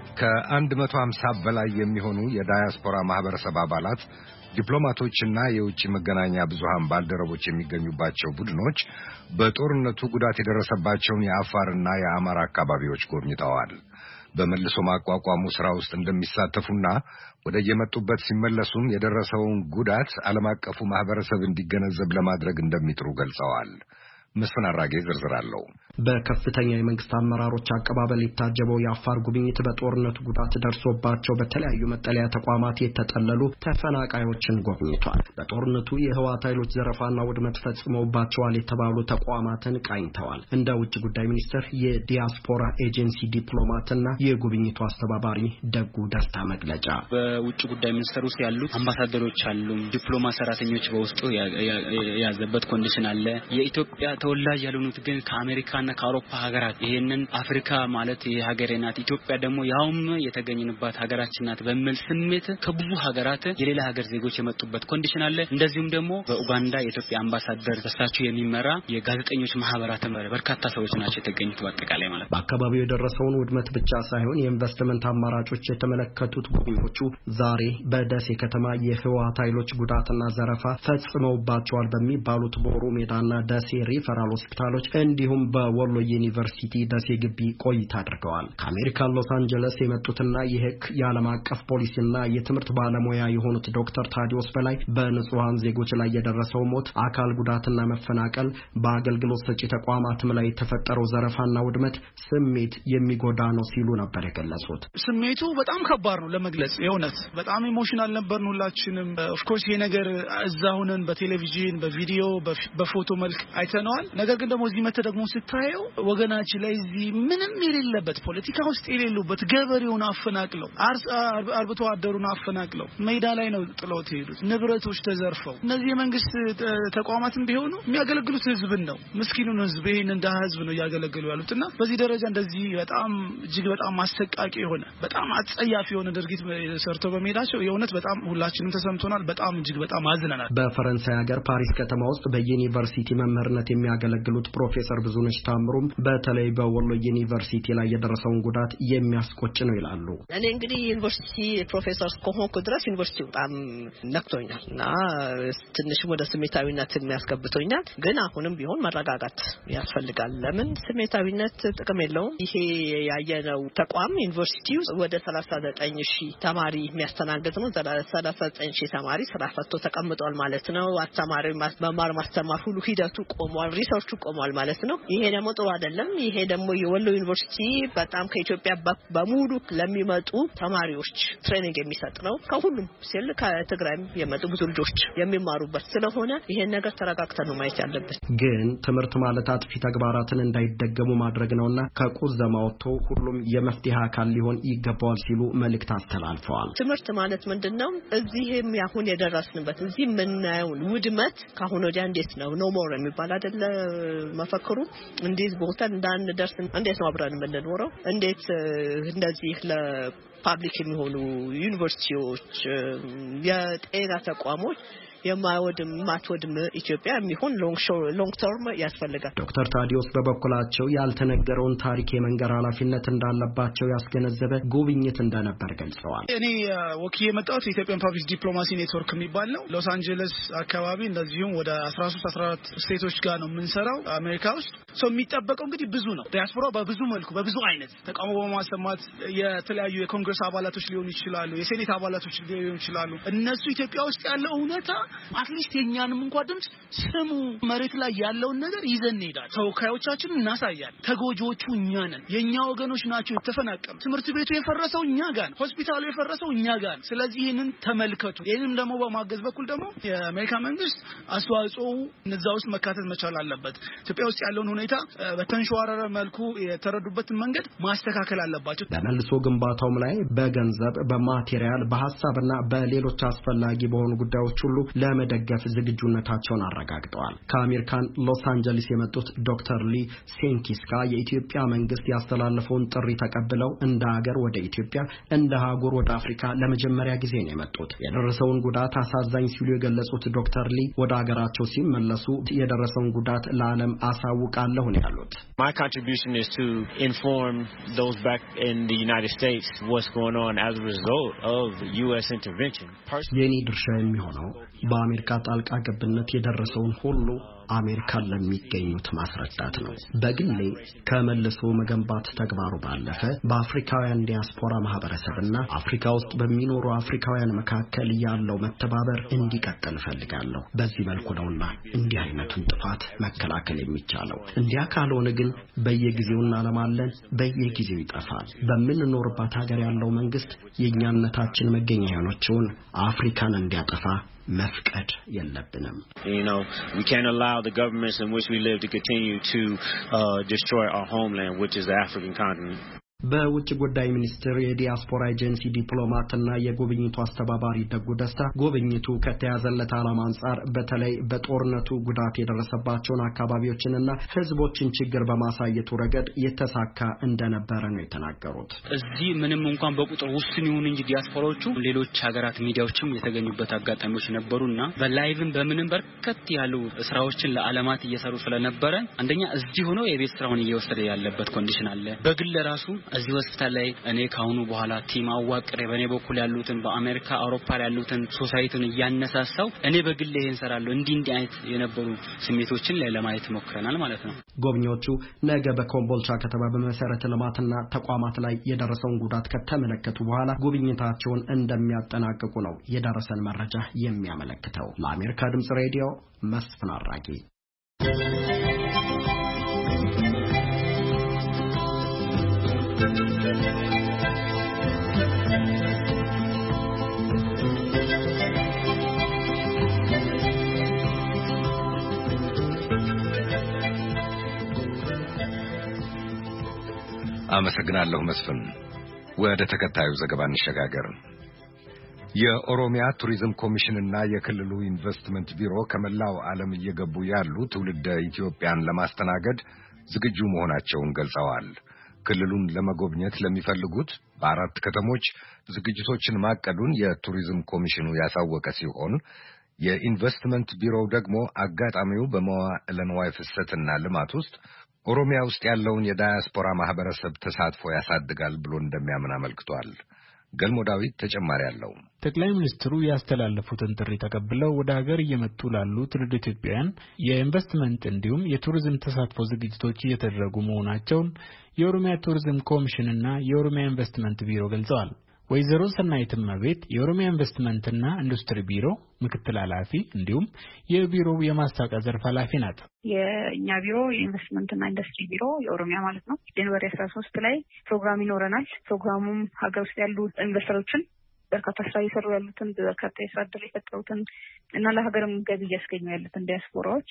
ከ150 በላይ የሚሆኑ የዳያስፖራ ማህበረሰብ አባላት ዲፕሎማቶችና የውጭ መገናኛ ብዙሃን ባልደረቦች የሚገኙባቸው ቡድኖች በጦርነቱ ጉዳት የደረሰባቸውን የአፋርና የአማራ አካባቢዎች ጎብኝተዋል። በመልሶ ማቋቋሙ ሥራ ውስጥ እንደሚሳተፉና ወደ የመጡበት ሲመለሱም የደረሰውን ጉዳት ዓለም አቀፉ ማህበረሰብ እንዲገነዘብ ለማድረግ እንደሚጥሩ ገልጸዋል። መስፍን አራጌ ዝርዝር አለው። በከፍተኛ የመንግስት አመራሮች አቀባበል የታጀበው የአፋር ጉብኝት በጦርነቱ ጉዳት ደርሶባቸው በተለያዩ መጠለያ ተቋማት የተጠለሉ ተፈናቃዮችን ጎብኝቷል። በጦርነቱ የህወሓት ኃይሎች ዘረፋና ውድመት ፈጽመውባቸዋል የተባሉ ተቋማትን ቃኝተዋል። እንደ ውጭ ጉዳይ ሚኒስቴር የዲያስፖራ ኤጀንሲ ዲፕሎማትና የጉብኝቱ አስተባባሪ ደጉ ደስታ መግለጫ በውጭ ጉዳይ ሚኒስቴር ውስጥ ያሉት አምባሳደሮች አሉ፣ ዲፕሎማት ሰራተኞች በውስጡ ያዘበት ኮንዲሽን አለ። የኢትዮጵያ ተወላጅ ያልሆኑት ግን ከአሜሪካና ከአውሮፓ ሀገራት ይሄንን አፍሪካ ማለት የሀገሬ ናት ኢትዮጵያ ደግሞ ያውም የተገኘንባት ሀገራችን ናት በሚል ስሜት ከብዙ ሀገራት የሌላ ሀገር ዜጎች የመጡበት ኮንዲሽን አለ። እንደዚሁም ደግሞ በኡጋንዳ የኢትዮጵያ አምባሳደር በሳቸው የሚመራ የጋዜጠኞች ማህበራት በርካታ ሰዎች ናቸው የተገኙት። በአጠቃላይ ማለት በአካባቢው የደረሰውን ውድመት ብቻ ሳይሆን የኢንቨስትመንት አማራጮች የተመለከቱት ጎብኚዎቹ ዛሬ በደሴ ከተማ የህወሓት ኃይሎች ጉዳትና ዘረፋ ፈጽመውባቸዋል በሚባሉት ቦሩ ሜዳና ደሴ ሪፈራል ሆስፒታሎች እንዲሁም በወሎ ዩኒቨርሲቲ ደሴ ግቢ ቆይታ አድርገዋል። ከአሜሪካ ሎስ አንጀለስ የመጡትና የህግ የዓለም አቀፍ ፖሊሲና የትምህርት ባለሙያ የሆኑት ዶክተር ታዲዮስ በላይ በንጹሃን ዜጎች ላይ የደረሰው ሞት፣ አካል ጉዳትና መፈናቀል፣ በአገልግሎት ሰጪ ተቋማትም ላይ የተፈጠረው ዘረፋና ውድመት ስሜት የሚጎዳ ነው ሲሉ ነበር የገለጹት። ስሜቱ በጣም ከባድ ነው ለመግለጽ። የእውነት በጣም ኢሞሽናል ነበርን ሁላችንም። ኦፍ ኮርስ ይሄ ነገር እዛ ሆነን በቴሌቪዥን በቪዲዮ በፎቶ መልክ አይተነዋል። ነገር ግን ደግሞ እዚህ መተ ደግሞ ስታይ ስታየው ወገናችን ላይ እዚህ ምንም የሌለበት ፖለቲካ ውስጥ የሌሉበት ገበሬውን አፈናቅለው አርብቶ አደሩን አፈናቅለው ሜዳ ላይ ነው ጥለውት ሄዱት ንብረቶች ተዘርፈው እነዚህ የመንግስት ተቋማትም ቢሆኑ የሚያገለግሉት ህዝብን ነው ምስኪኑን ህዝብ ይሄን እንደ ህዝብ ነው ያገለግሉ ያሉትና በዚህ ደረጃ እንደዚህ በጣም እጅግ በጣም ማስተቃቂ የሆነ በጣም አጸያፊ የሆነ ድርጊት ሰርተው በመሄዳቸው የእውነት በጣም ሁላችንም ተሰምቶናል በጣም እጅግ በጣም አዝነናል። በፈረንሳይ ሀገር ፓሪስ ከተማ ውስጥ በዩኒቨርሲቲ መምህርነት የሚያገለግሉት ፕሮፌሰር ብዙነሽ ታምሩም በተለይ በወሎ ዩኒቨርሲቲ ላይ የደረሰውን ጉዳት የሚያስቆጭ ነው ይላሉ። እኔ እንግዲህ ዩኒቨርሲቲ ፕሮፌሰር ከሆንኩ ድረስ ዩኒቨርሲቲው በጣም ነክቶኛል እና ትንሽ ወደ ስሜታዊነት የሚያስገብቶኛል ግን አሁንም ቢሆን መረጋጋት ያስፈልጋል። ለምን ስሜታዊነት ጥቅም የለውም። ይሄ ያየነው ተቋም ዩኒቨርሲቲው ወደ 39000 ተማሪ የሚያስተናግድ ነው። 39000 ተማሪ ስራ ፈቶ ተቀምጧል ማለት ነው። አስተማሪው መማር ማስተማር ሁሉ ሂደቱ ቆሟል፣ ሪሰርቹ ቆሟል ማለት ነው። ይሄ ደግሞ ጥሩ አይደለም። ይሄ ደግሞ የወሎ ዩኒቨርሲቲ በጣም ከኢትዮጵያ በሙሉ ለሚመጡ ተማሪዎች ትሬኒንግ የሚሰጥ ነው። ከሁሉም ሲል ከትግራይም የመጡ ብዙ ልጆች የሚማሩበት ስለሆነ ይሄን ነገር ተረጋግተን ነው ማየት ያለበት። ግን ትምህርት ማለት አጥፊ ተግባራትን እንዳይደገሙ ማድረግ ነውና ከቁዘማ ወጥቶ ሁሉም የመፍትሄ አካል ሊሆን ይገባዋል ሲሉ መልእክት አስተላልፈዋል። ትምህርት ማለት ምንድነው? እዚህም ያሁን የደረስንበት እዚህ የምናየው ውድመት ካሁን ወዲያ እንዴት ነው ኖ ሞር የሚባል አይደለ መፈክሩ እንዴት ቦታ እንዳንደርስ እንዴት ነው አብረን የምንኖረው እንዴት እንደዚህ ለፓብሊክ የሚሆኑ ዩኒቨርሲቲዎች የጤና ተቋሞች የማትወድም ኢትዮጵያ የሚሆን ሎንግ ተርም ያስፈልጋል። ዶክተር ታዲዮስ በበኩላቸው ያልተነገረውን ታሪክ የመንገር ኃላፊነት እንዳለባቸው ያስገነዘበ ጉብኝት እንደነበር ገልጸዋል። እኔ ወኪዬ የመጣሁት የኢትዮጵያን ፓብሊክ ዲፕሎማሲ ኔትወርክ የሚባል ነው። ሎስ አንጀለስ አካባቢ እንደዚሁም ወደ 13-14 ስቴቶች ጋር ነው የምንሰራው አሜሪካ ውስጥ። የሚጠበቀው እንግዲህ ብዙ ነው። ዲያስፖራ በብዙ መልኩ በብዙ አይነት ተቃውሞ በማሰማት የተለያዩ የኮንግረስ አባላቶች ሊሆኑ ይችላሉ፣ የሴኔት አባላቶች ሊሆኑ ይችላሉ። እነሱ ኢትዮጵያ ውስጥ ያለው እውነታ አትሊስት የኛንም እንኳን ድምጽ ስሙ መሬት ላይ ያለውን ነገር ይዘን እንሄዳለን። ተወካዮቻችንን እናሳያለን። ተጎጆቹ እኛ ነን። የኛ ወገኖች ናቸው የተፈናቀሉ። ትምህርት ቤቱ የፈረሰው እኛ ጋር ነው። ሆስፒታሉ የፈረሰው እኛ ጋር ነው። ስለዚህ ይሄንን ተመልከቱ። ይሄንን ደግሞ በማገዝ በኩል ደግሞ የአሜሪካ መንግስት አስተዋጽኦ እነዛ ውስጥ መካተት መቻል አለበት። ኢትዮጵያ ውስጥ ያለውን ሁኔታ በተንሸዋረረ መልኩ የተረዱበትን መንገድ ማስተካከል አለባቸው። በመልሶ ግንባታውም ላይ በገንዘብ በማቴሪያል በሐሳብና በሌሎች አስፈላጊ በሆኑ ጉዳዮች ሁሉ ለመደገፍ ዝግጁነታቸውን አረጋግጠዋል። ከአሜሪካን ሎስ አንጀለስ የመጡት ዶክተር ሊ ሴንኪስካ የኢትዮጵያ መንግስት ያስተላለፈውን ጥሪ ተቀብለው እንደ ሀገር ወደ ኢትዮጵያ እንደ ሀገር ወደ አፍሪካ ለመጀመሪያ ጊዜ ነው የመጡት። የደረሰውን ጉዳት አሳዛኝ ሲሉ የገለጹት ዶክተር ሊ ወደ ሀገራቸው ሲመለሱ የደረሰውን ጉዳት ለዓለም አሳውቃለሁ ነው ያሉት። My contribution is to inform those back in the United States what's going on as a result of US intervention. የኔ ድርሻ የሚሆነው በአሜሪካ ጣልቃ ገብነት የደረሰውን ሁሉ አሜሪካን ለሚገኙት ማስረዳት ነው። በግሌ ከመልሶ መገንባት ተግባሩ ባለፈ በአፍሪካውያን ዲያስፖራ ማህበረሰብና አፍሪካ ውስጥ በሚኖሩ አፍሪካውያን መካከል ያለው መተባበር እንዲቀጥል ፈልጋለሁ። በዚህ መልኩ ነውና እንዲህ አይነቱን ጥፋት መከላከል የሚቻለው። እንዲያ ካልሆነ ግን በየጊዜው እናለማለን፣ በየጊዜው ይጠፋል። በምንኖርባት ሀገር ያለው መንግስት የኛነታችን መገኛ የሆነችውን አፍሪካን እንዲያጠፋ መፍቀድ የለብንም። We can't allow the governments in which we live to continue to destroy our homeland, which is the African continent. በውጭ ጉዳይ ሚኒስቴር የዲያስፖራ ኤጀንሲ ዲፕሎማትና የጉብኝቱ አስተባባሪ ደጉ ደስታ ጉብኝቱ ከተያዘለት ዓላማ አንጻር በተለይ በጦርነቱ ጉዳት የደረሰባቸውን አካባቢዎችንና ህዝቦችን ችግር በማሳየቱ ረገድ የተሳካ እንደነበረ ነው የተናገሩት። እዚህ ምንም እንኳን በቁጥር ውስን ይሁን እንጂ ዲያስፖራዎቹ ሌሎች ሀገራት ሚዲያዎችም የተገኙበት አጋጣሚዎች ነበሩና በላይቭም በምንም በርከት ያሉ ስራዎችን ለዓለማት እየሰሩ ስለነበረ አንደኛ እዚህ ሆኖ የቤት ስራውን እየወሰደ ያለበት ኮንዲሽን አለ። በግል ራሱ እዚህ ሆስፒታል ላይ እኔ ካሁኑ በኋላ ቲም አዋቅሬ በኔ በኩል ያሉትን በአሜሪካ አውሮፓ ያሉትን ሶሳይቲን እያነሳሳው እኔ በግል ይሄን ሰራለሁ እንዲህ አይነት የነበሩ ስሜቶችን ላይ ለማየት ሞክረናል ማለት ነው። ጎብኚዎቹ ነገ በኮምቦልቻ ከተማ በመሰረተ ልማትና ተቋማት ላይ የደረሰውን ጉዳት ከተመለከቱ በኋላ ጉብኝታቸውን እንደሚያጠናቅቁ ነው የደረሰን መረጃ የሚያመለክተው። ለአሜሪካ ድምጽ ሬዲዮ መስፍን አራጌ። አመሰግናለሁ መስፍን። ወደ ተከታዩ ዘገባ እንሸጋገር። የኦሮሚያ ቱሪዝም ኮሚሽንና የክልሉ ኢንቨስትመንት ቢሮ ከመላው ዓለም እየገቡ ያሉ ትውልደ ኢትዮጵያን ለማስተናገድ ዝግጁ መሆናቸውን ገልጸዋል። ክልሉን ለመጎብኘት ለሚፈልጉት በአራት ከተሞች ዝግጅቶችን ማቀዱን የቱሪዝም ኮሚሽኑ ያሳወቀ ሲሆን የኢንቨስትመንት ቢሮው ደግሞ አጋጣሚው በመዋዕለ ንዋይ ፍሰትና ልማት ውስጥ ኦሮሚያ ውስጥ ያለውን የዳያስፖራ ማህበረሰብ ተሳትፎ ያሳድጋል ብሎ እንደሚያምን አመልክቷል። ገልሞ ዳዊት ተጨማሪ አለው። ጠቅላይ ሚኒስትሩ ያስተላለፉትን ጥሪ ተቀብለው ወደ ሀገር እየመጡ ላሉ ትውልደ ኢትዮጵያውያን የኢንቨስትመንት እንዲሁም የቱሪዝም ተሳትፎ ዝግጅቶች እየተደረጉ መሆናቸውን የኦሮሚያ ቱሪዝም ኮሚሽንና የኦሮሚያ ኢንቨስትመንት ቢሮ ገልጸዋል። ወይዘሮ ሰናይት እመቤት የኦሮሚያ ኢንቨስትመንትና ኢንዱስትሪ ቢሮ ምክትል ኃላፊ እንዲሁም የቢሮው የማስታወቂያ ዘርፍ ኃላፊ ናት። የኛ ቢሮ የኢንቨስትመንትና ኢንዱስትሪ ቢሮ የኦሮሚያ ማለት ነው ጃንዋሪ 13 ላይ ፕሮግራም ይኖረናል። ፕሮግራሙም ሀገር ውስጥ ያሉ ኢንቨስተሮችን በርካታ ስራ እየሰሩ ያሉትን በርካታ የስራ ዕድል የፈጠሩትን እና ለሀገርም ገቢ እያስገኙ ያሉትን ዲያስፖራዎች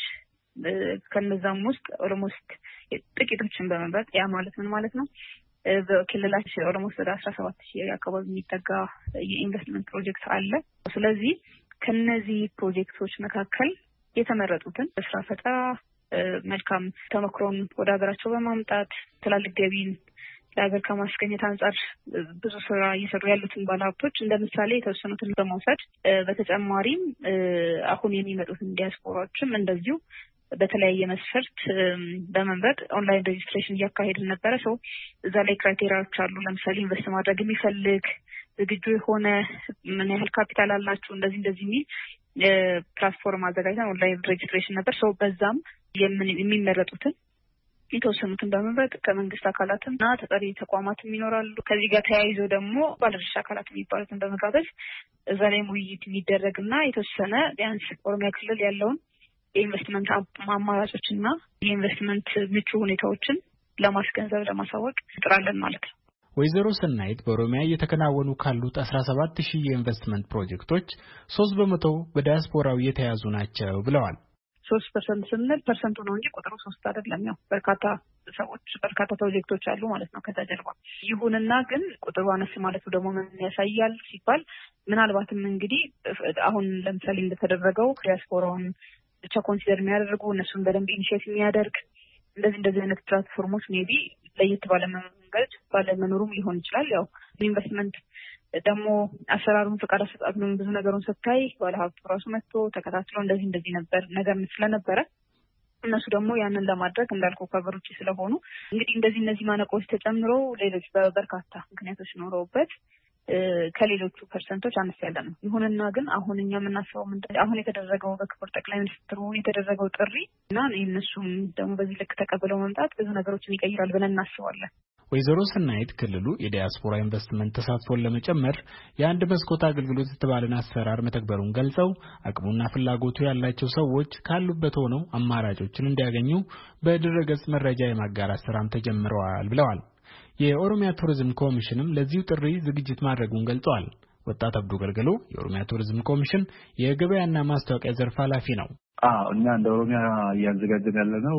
ከነዛም ውስጥ ኦልሞስት ጥቂቶችን በመምረጥ ያ ማለት ምን ማለት ነው በክልላችን ኦልሞስት ወደ 17,000 አካባቢ የሚጠጋ የኢንቨስትመንት ፕሮጀክት አለ። ስለዚህ ከነዚህ ፕሮጀክቶች መካከል የተመረጡትን በስራ ፈጠራ መልካም ተሞክሮን ወደ ሀገራቸው በማምጣት ትላልቅ ገቢን ለሀገር ከማስገኘት አንጻር ብዙ ስራ እየሰሩ ያሉትን ባለሀብቶች እንደ ምሳሌ የተወሰኑትን በመውሰድ በተጨማሪም አሁን የሚመጡትን ዲያስፖራዎችም እንደዚሁ በተለያየ መስፈርት በመንበጥ ኦንላይን ሬጅስትሬሽን እያካሄድን ነበረ። ሰው እዛ ላይ ክራይቴሪያዎች አሉ። ለምሳሌ ኢንቨስት ማድረግ የሚፈልግ ዝግጁ የሆነ ምን ያህል ካፒታል አላችሁ እንደዚህ የሚል ፕላትፎርም አዘጋጅተን ኦንላይን ሬጅስትሬሽን ነበር። ሰው በዛም የሚመረጡትን የተወሰኑትን በመንበጥ ከመንግስት አካላትና ተጠሪ ተቋማትም ይኖራሉ። ከዚህ ጋር ተያይዞ ደግሞ ባለድርሻ አካላት የሚባሉትን በመጋበዝ እዛ ላይ ውይይት የሚደረግና የተወሰነ ቢያንስ ኦሮሚያ ክልል ያለውን የኢንቨስትመንት አማራጮችና የኢንቨስትመንት ምቹ ሁኔታዎችን ለማስገንዘብ ለማሳወቅ እንጥራለን ማለት ነው። ወይዘሮ ሰናይት በኦሮሚያ እየተከናወኑ ካሉት 17,000 የኢንቨስትመንት ፕሮጀክቶች 3% በዲያስፖራው የተያዙ ናቸው ብለዋል። 3% ስንል ፐርሰንቱ ነው እንጂ ቁጥሩ 3 አይደለም። ያው በርካታ ሰዎች በርካታ ፕሮጀክቶች አሉ ማለት ነው ከጀርባ። ይሁንና ግን ቁጥሩ አነስ ማለቱ ደግሞ ምን ያሳያል ሲባል ምናልባትም እንግዲህ አሁን ለምሳሌ እንደተደረገው ዲያስፖራውን ብቻ ኮንሲደር የሚያደርጉ እነሱን በደንብ ኢኒሼቲቭ የሚያደርግ እንደዚህ አይነት ፕላትፎርሞች ሜቢ ለየት ባለ መንገድ ባለመኖሩም ሊሆን ይችላል። ያው ኢንቨስትመንት ደግሞ አሰራሩን ፍቃድ አሰጣጡን ብዙ ነገሩን ስታይ ባለሀብቱ ራሱ መጥቶ ተከታትሎ እንደዚህ ነበር ነገር ስለነበረ እነሱ ደግሞ ያንን ለማድረግ እንዳልኩ ከቨሮች ስለሆኑ እንግዲህ እነዚህ ማነቆች ተጨምረው ሌሎች በርካታ ምክንያቶች ኖረውበት ከሌሎቹ ፐርሰንቶች አነስ ያለ ነው። ይሁንና ግን አሁን እኛ የምናስበው አሁን የተደረገው በክቡር ጠቅላይ ሚኒስትሩ የተደረገው ጥሪ እና እነሱም ደግሞ በዚህ ልክ ተቀብለው መምጣት ብዙ ነገሮችን ይቀይራል ብለን እናስባለን። ወይዘሮ ሰናይት ክልሉ የዲያስፖራ ኢንቨስትመንት ተሳትፎን ለመጨመር የአንድ መስኮት አገልግሎት የተባለን አሰራር መተግበሩን ገልጸው አቅሙና ፍላጎቱ ያላቸው ሰዎች ካሉበት ሆነው አማራጮችን እንዲያገኙ በድረገጽ መረጃ የማጋራት ስራም ተጀምረዋል ብለዋል። የኦሮሚያ ቱሪዝም ኮሚሽንም ለዚሁ ጥሪ ዝግጅት ማድረጉን ገልጸዋል። ወጣት አብዱ ገልገሎ የኦሮሚያ ቱሪዝም ኮሚሽን የገበያና ማስታወቂያ ዘርፍ ኃላፊ ነው። እኛ እንደ ኦሮሚያ እያዘጋጀን ያለነው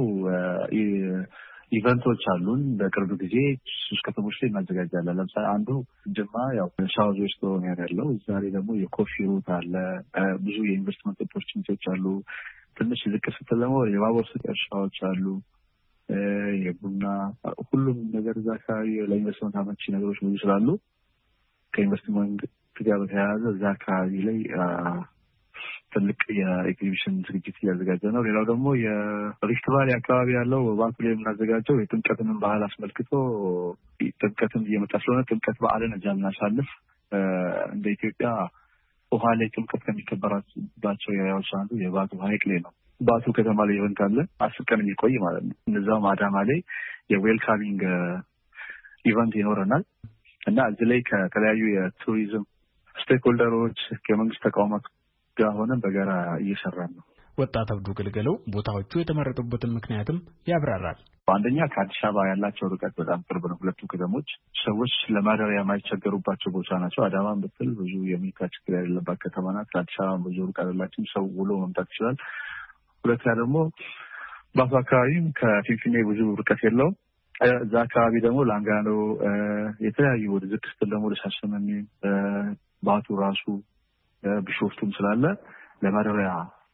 ኢቨንቶች አሉን። በቅርብ ጊዜ 3 ከተሞች ላይ እናዘጋጃለን። ለምሳሌ አንዱ ጅማ ያው ሻወር ዌስት ሆኖ ያለው ዛሬ ደግሞ የኮፊ ሩት አለ። ብዙ የኢንቨስትመንት ኦፖርቹኒቲዎች አሉ። ትንሽ ዝቅ ስትል ደግሞ የባቡር እርሻዎች አሉ። የቡና ሁሉም ነገር እዛ አካባቢ ለኢንቨስትመንት አመቺ ነገሮች ብዙ ስላሉ ከኢንቨስትመንት ጋር በተያያዘ እዛ አካባቢ ላይ ትልቅ የኤግዚቢሽን ዝግጅት እያዘጋጀ ነው። ሌላው ደግሞ የሪፍት ቫሊ አካባቢ ያለው ባንኩ ላይ የምናዘጋጀው የጥምቀትንም ባህል አስመልክቶ ጥምቀትም እየመጣ ስለሆነ ጥምቀት በዓልን እዛ የምናሳልፍ እንደ ኢትዮጵያ ውሃ ላይ ጥምቀት ከሚከበራባቸው ያያዎች አንዱ የባቱ ሀይቅ ላይ ነው። ባቱ ከተማ ላይ ኢቨንት አለ 10 ቀን የሚቆይ ማለት ነው። እነዛም አዳማ ላይ የዌልካሚንግ ኢቨንት ይኖረናል እና እዚህ ላይ ከተለያዩ የቱሪዝም ስቴክሆልደሮች ከመንግስት ተቋማት ጋር ሆነን በጋራ እየሰራን ነው። ወጣት አብዱ ገልገለው ቦታዎቹ የተመረጡበትን ምክንያትም ያብራራል። አንደኛ ከአዲስ አበባ ያላቸው ርቀት በጣም ቅርብ ነው። ሁለቱ ከተሞች ሰዎች ለማደሪያ የማይቸገሩባቸው ቦታ ናቸው። አዳማን ብትል ብዙ የሚካ ችግር ያለባት ከተማ ናት። አዲስ አበባ ብዙ ርቀት ያላቸው ሰው ውሎ መምጣት ይችላል። ሁለተኛ ደግሞ ባቱ አካባቢም ከፊንፊኔ ብዙ ርቀት የለውም። እዛ አካባቢ ደግሞ ላንጋኖ የተለያዩ ወደ ዝቅስት ደግሞ ለሻሸመኔ ባቱ ራሱ ቢሾፍቱም ስላለ ለማደሪያ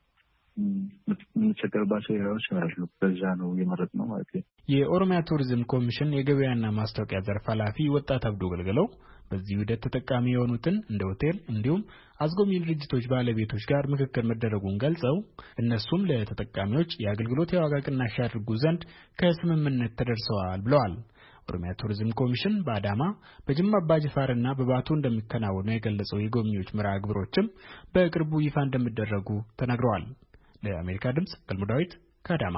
ምንቸገርባቸው ያዎች አሉ። በዛ ነው የመረጥነው ማለት ነው። የኦሮሚያ ቱሪዝም ኮሚሽን የገበያና ማስታወቂያ ዘርፍ ኃላፊ ወጣት አብዱ ገልገለው በዚህ ሂደት ተጠቃሚ የሆኑትን እንደ ሆቴል እንዲሁም አስጎብኚ ድርጅቶች ባለቤቶች ጋር ምክክር መደረጉን ገልጸው እነሱም ለተጠቃሚዎች የአገልግሎት የዋጋ ቅናሽ ያድርጉ ዘንድ ከስምምነት ተደርሰዋል ብለዋል። ኦሮሚያ ቱሪዝም ኮሚሽን በአዳማ በጅማ አባጅፋርና በባቱ እንደሚከናወኑ የገለጸው የጎብኚዎች መርሃ ግብሮችም በቅርቡ ይፋ እንደሚደረጉ ተናግረዋል። ለአሜሪካ ድምጽ ገልሞ ዳዊት ከአዳማ።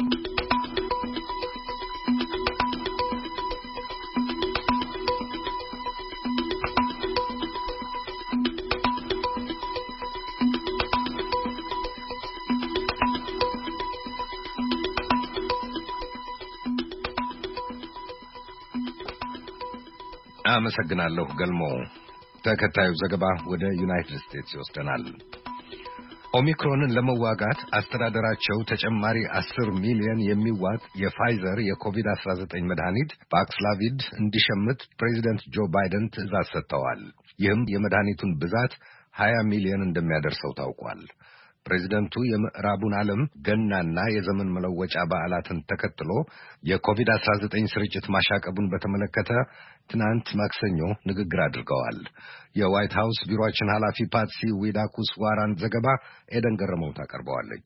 አመሰግናለሁ ገልሞ። ተከታዩ ዘገባ ወደ ዩናይትድ ስቴትስ ይወስደናል። ኦሚክሮንን ለመዋጋት አስተዳደራቸው ተጨማሪ 10 ሚሊዮን የሚዋጥ የፋይዘር የኮቪድ-19 መድኃኒት ፓክስላቪድ እንዲሸምት ፕሬዚደንት ጆ ባይደን ትዕዛዝ ሰጥተዋል። ይህም የመድኃኒቱን ብዛት 20 ሚሊዮን እንደሚያደርሰው ታውቋል። ፕሬዚደንቱ የምዕራቡን ዓለም ገናና የዘመን መለወጫ በዓላትን ተከትሎ የኮቪድ-19 ስርጭት ማሻቀቡን በተመለከተ ትናንት ማክሰኞ ንግግር አድርገዋል። የዋይት ሃውስ ቢሮአችን ኃላፊ ፓትሲ ዊዳኩስዋራን ዘገባ ኤደን ገረመው ታቀርበዋለች።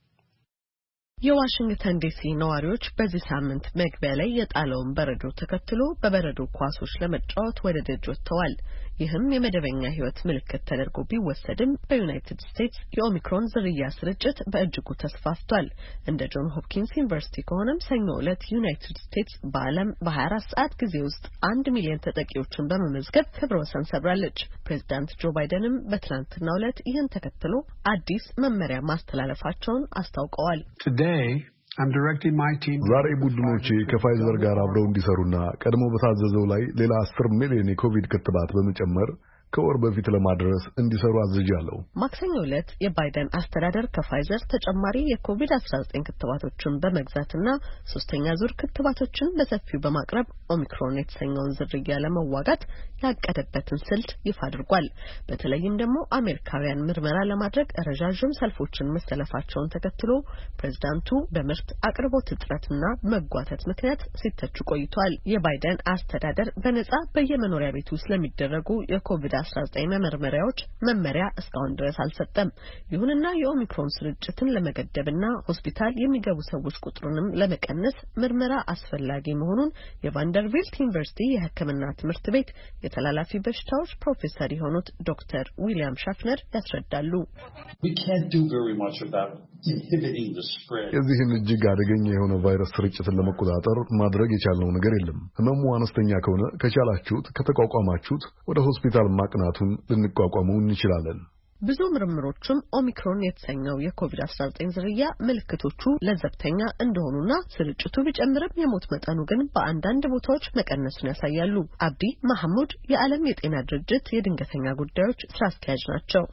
የዋሽንግተን ዲሲ ነዋሪዎች በዚህ ሳምንት መግቢያ ላይ የጣለውን በረዶ ተከትሎ በበረዶ ኳሶች ለመጫወት ወደ ደጅ ወጥተዋል። ይህም የመደበኛ ሕይወት ምልክት ተደርጎ ቢወሰድም በዩናይትድ ስቴትስ የኦሚክሮን ዝርያ ስርጭት በእጅጉ ተስፋፍቷል። እንደ ጆን ሆፕኪንስ ዩኒቨርሲቲ ከሆነም ሰኞ ዕለት ዩናይትድ ስቴትስ በዓለም በ24 ሰዓት ጊዜ ውስጥ 1 ሚሊዮን ተጠቂዎችን በመመዝገብ ክብረ ወሰን ሰብራለች። ፕሬዚዳንት ጆ ባይደንም በትናንትናው ዕለት ይህን ተከትሎ አዲስ መመሪያ ማስተላለፋቸውን አስታውቀዋል። ዛሬ ቡድኖቼ ከፋይዘር ጋር አብረው እንዲሰሩና ቀድሞ በታዘዘው ላይ ሌላ 10 ሚሊዮን የኮቪድ ክትባት በመጨመር ከወር በፊት ለማድረስ እንዲሰሩ አዝዣለሁ። ማክሰኞ ዕለት የባይደን አስተዳደር ከፋይዘር ተጨማሪ የኮቪድ-19 ክትባቶችን በመግዛትና ሶስተኛ ዙር ክትባቶችን በሰፊው በማቅረብ ኦሚክሮን የተሰኘውን ዝርያ ለመዋጋት ያቀደበትን ስልት ይፋ አድርጓል። በተለይም ደግሞ አሜሪካውያን ምርመራ ለማድረግ ረዣዥም ሰልፎችን መሰለፋቸውን ተከትሎ ፕሬዝዳንቱ በምርት አቅርቦት እጥረትና መጓተት ምክንያት ሲተቹ ቆይቷል። የባይደን አስተዳደር በነጻ በየመኖሪያ ቤቱ ስለሚደረጉ የኮቪድ-19 መመርመሪያዎች መመሪያ እስካሁን ድረስ አልሰጠም። ይሁንና የኦሚክሮን ስርጭትን ለመገደብና ሆስፒታል የሚገቡ ሰዎች ቁጥሩንም ለመቀነስ ምርመራ አስፈላጊ መሆኑን የቫንደርቢልት ዩኒቨርሲቲ የሕክምና ትምህርት ቤት የተላላፊ በሽታዎች ፕሮፌሰር የሆኑት ዶክተር ዊሊያም ሻፍነር ያስረዳሉ። የዚህን እጅግ አደገኛ የሆነ ቫይረስ ስርጭትን ለመቆጣጠር ማድረግ የቻልነው ነገር የለም። ህመሙ አነስተኛ ከሆነ ከቻላችሁት ከተቋቋማችሁት ወደ ሆስፒታል ማቅናቱን ልንቋቋመው እንችላለን። ብዙ ምርምሮችም ኦሚክሮን የተሰኘው የኮቪድ-19 ዝርያ ምልክቶቹ ለዘብተኛ እንደሆኑና ስርጭቱ ቢጨምርም የሞት መጠኑ ግን በአንዳንድ ቦታዎች መቀነሱን ያሳያሉ። አብዲ ማህሙድ የዓለም የጤና ድርጅት የድንገተኛ ጉዳዮች ስራ አስኪያጅ ናቸው።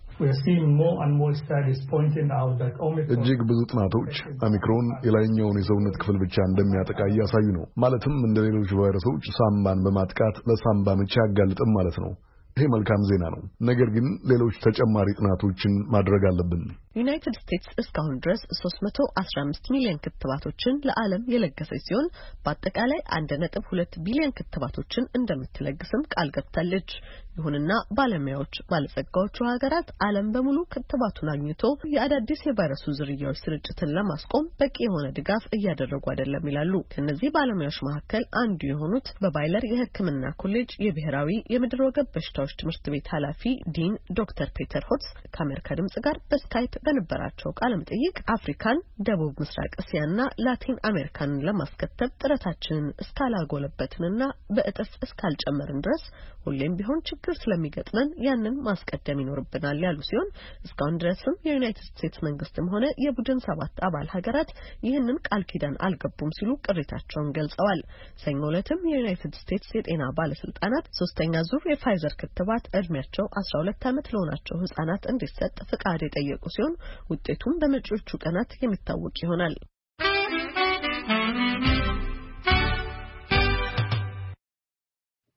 እጅግ ብዙ ጥናቶች ኦሚክሮን የላይኛውን የሰውነት ክፍል ብቻ እንደሚያጠቃ እያሳዩ ነው። ማለትም እንደ ሌሎች ቫይረሶች ሳምባን በማጥቃት ለሳምባ ምች ያጋልጥም ማለት ነው። ይሄ መልካም ዜና ነው። ነገር ግን ሌሎች ተጨማሪ ጥናቶችን ማድረግ አለብን። ዩናይትድ ስቴትስ እስካሁን ድረስ 315 ሚሊዮን ክትባቶችን ለዓለም የለገሰች ሲሆን በአጠቃላይ 1.2 ቢሊዮን ክትባቶችን እንደምትለግስም ቃል ገብታለች። ይሁንና ባለሙያዎች ባለጸጋዎቹ ሀገራት ዓለም በሙሉ ክትባቱን አግኝቶ የአዳዲስ የቫይረሱ ዝርያዎች ስርጭትን ለማስቆም በቂ የሆነ ድጋፍ እያደረጉ አይደለም ይላሉ። ከነዚህ ባለሙያዎች መካከል አንዱ የሆኑት በባይለር የሕክምና ኮሌጅ የብሔራዊ የምድር ወገብ በሽታዎች ትምህርት ቤት ኃላፊ ዲን ዶክተር ፒተር ሆትስ ከአሜሪካ ድምጽ ጋር በስካይፕ በነበራቸው ቃለ መጠይቅ አፍሪካን፣ ደቡብ ምስራቅ እስያና ላቲን አሜሪካን ለማስከተብ ጥረታችንን እስካላጎለበትንና በእጥፍ እስካልጨመርን ድረስ ሁሌም ቢሆን ችግር ስለሚገጥመን ያንን ማስቀደም ይኖርብናል ያሉ ሲሆን እስካሁን ድረስም የዩናይትድ ስቴትስ መንግስትም ሆነ የቡድን 7 አባል ሀገራት ይህንን ቃል ኪዳን አልገቡም ሲሉ ቅሬታቸውን ገልጸዋል። ሰኞ ዕለትም የዩናይትድ ስቴትስ የጤና ባለስልጣናት ሶስተኛ ዙር የፋይዘር ክትባት እድሜያቸው 12 ዓመት ለሆናቸው ህጻናት እንዲሰጥ ፍቃድ የጠየቁ ሲሆን ውጤቱም በመጪዎቹ ቀናት የሚታወቅ ይሆናል።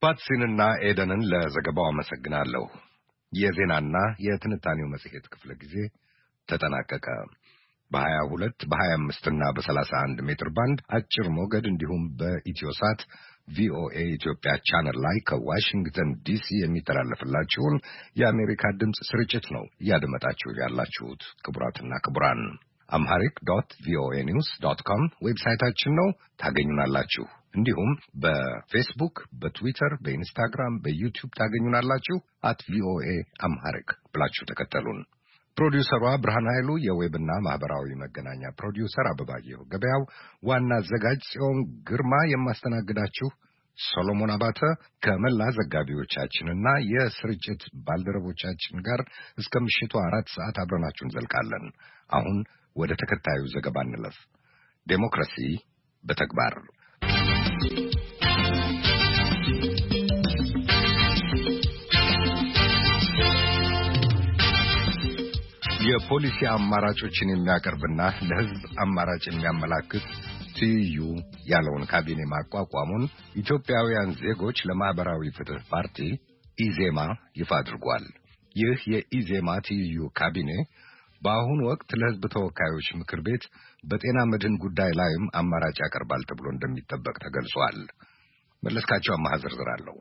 ፓትሲንና ኤደንን ለዘገባው አመሰግናለሁ። የዜናና የትንታኔው መጽሔት ክፍለ ጊዜ ተጠናቀቀ። በ22 በ25 እና በ31 ሜትር ባንድ አጭር ሞገድ እንዲሁም በኢትዮሳት ቪኦኤ ኢትዮጵያ ቻነል ላይ ከዋሽንግተን ዲሲ የሚተላለፍላችሁን የአሜሪካ ድምፅ ስርጭት ነው እያደመጣችሁ ያላችሁት። ክቡራትና ክቡራን amharic.voanews.com ዌብሳይታችን ነው፣ ታገኙናላችሁ። እንዲሁም በፌስቡክ፣ በትዊተር፣ በኢንስታግራም፣ በዩቲዩብ ታገኙናላችሁ። @voa amharic ብላችሁ ተከተሉን። ፕሮዲውሰሯ ብርሃን ኃይሉ፣ የዌብና ማህበራዊ መገናኛ ፕሮዲውሰር አበባየሁ ገበያው፣ ዋና አዘጋጅ ጽዮን ግርማ፣ የማስተናግዳችሁ ሰሎሞን አባተ ከመላ ዘጋቢዎቻችንና የስርጭት ባልደረቦቻችን ጋር እስከ ምሽቱ 4 ሰዓት አብረናችሁ እንዘልቃለን። አሁን ወደ ተከታዩ ዘገባ እንለፍ። ዴሞክራሲ በተግባር የፖሊሲ አማራጮችን የሚያቀርብና ለሕዝብ አማራጭ የሚያመላክት ትይዩ ያለውን ካቢኔ ማቋቋሙን ኢትዮጵያውያን ዜጎች ለማህበራዊ ፍትህ ፓርቲ ኢዜማ ይፋ አድርጓል። ይህ የኢዜማ ትይዩ ካቢኔ በአሁኑ ወቅት ለሕዝብ ተወካዮች ምክር ቤት በጤና መድህን ጉዳይ ላይም አማራጭ ያቀርባል ተብሎ እንደሚጠበቅ ተገልጿል። መለስካቸው አማሃ ዝርዝር አለው።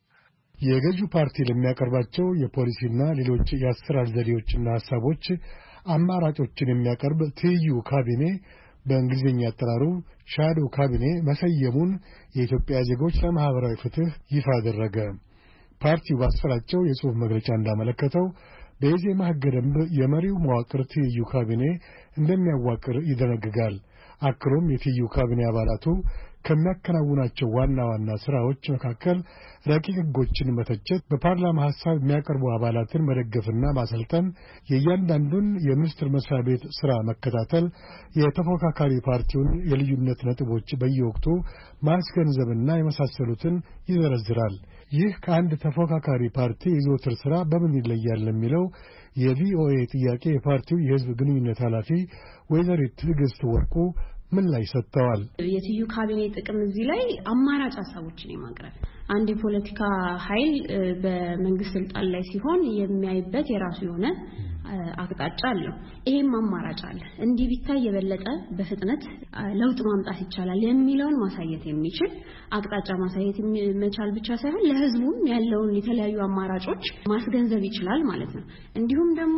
የገዢው ፓርቲ ለሚያቀርባቸው የፖሊሲና ሌሎች የአሰራር ዘዴዎችና ሐሳቦች አማራጮችን የሚያቀርብ ትይዩ ካቢኔ በእንግሊዝኛ አጠራሩ ሻዶ ካቢኔ መሰየሙን የኢትዮጵያ ዜጎች ለማህበራዊ ፍትህ ይፋ አደረገ። ፓርቲው ባሰራጨው የጽሑፍ መግለጫ እንዳመለከተው በኢዜማ ሕገ ደንብ የመሪው መዋቅር ትይዩ ካቢኔ እንደሚያዋቅር ይደነግጋል። አክሎም የትይዩ ካቢኔ አባላቱ ከሚያከናውናቸው ዋና ዋና ስራዎች መካከል ረቂቅ ሕጎችን መተቸት፣ በፓርላማ ሐሳብ የሚያቀርቡ አባላትን መደገፍና ማሰልጠን፣ የእያንዳንዱን የሚኒስቴር መስሪያ ቤት ስራ መከታተል፣ የተፎካካሪ ፓርቲውን የልዩነት ነጥቦች በየወቅቱ ማስገንዘብና የመሳሰሉትን ይዘረዝራል። ይህ ከአንድ ተፎካካሪ ፓርቲ የዘወትር ስራ በምን ይለያል ለሚለው የቪኦኤ ጥያቄ የፓርቲው የህዝብ ግንኙነት ኃላፊ ወይዘሪት ትዕግስት ወርቁ ምላሽ ሰጥተዋል። የትይዩ ካቢኔ ጥቅም እዚህ ላይ አማራጭ ሀሳቦችን የማቅረብ አንድ የፖለቲካ ኃይል በመንግስት ስልጣን ላይ ሲሆን የሚያይበት የራሱ የሆነ አቅጣጫ አለው። ይሄም አማራጭ አለ። እንዲህ ቢታይ የበለጠ በፍጥነት ለውጥ ማምጣት ይቻላል የሚለውን ማሳየት የሚችል አቅጣጫ ማሳየት መቻል ብቻ ሳይሆን ለህዝቡም ያለውን የተለያዩ አማራጮች ማስገንዘብ ይችላል ማለት ነው። እንዲሁም ደግሞ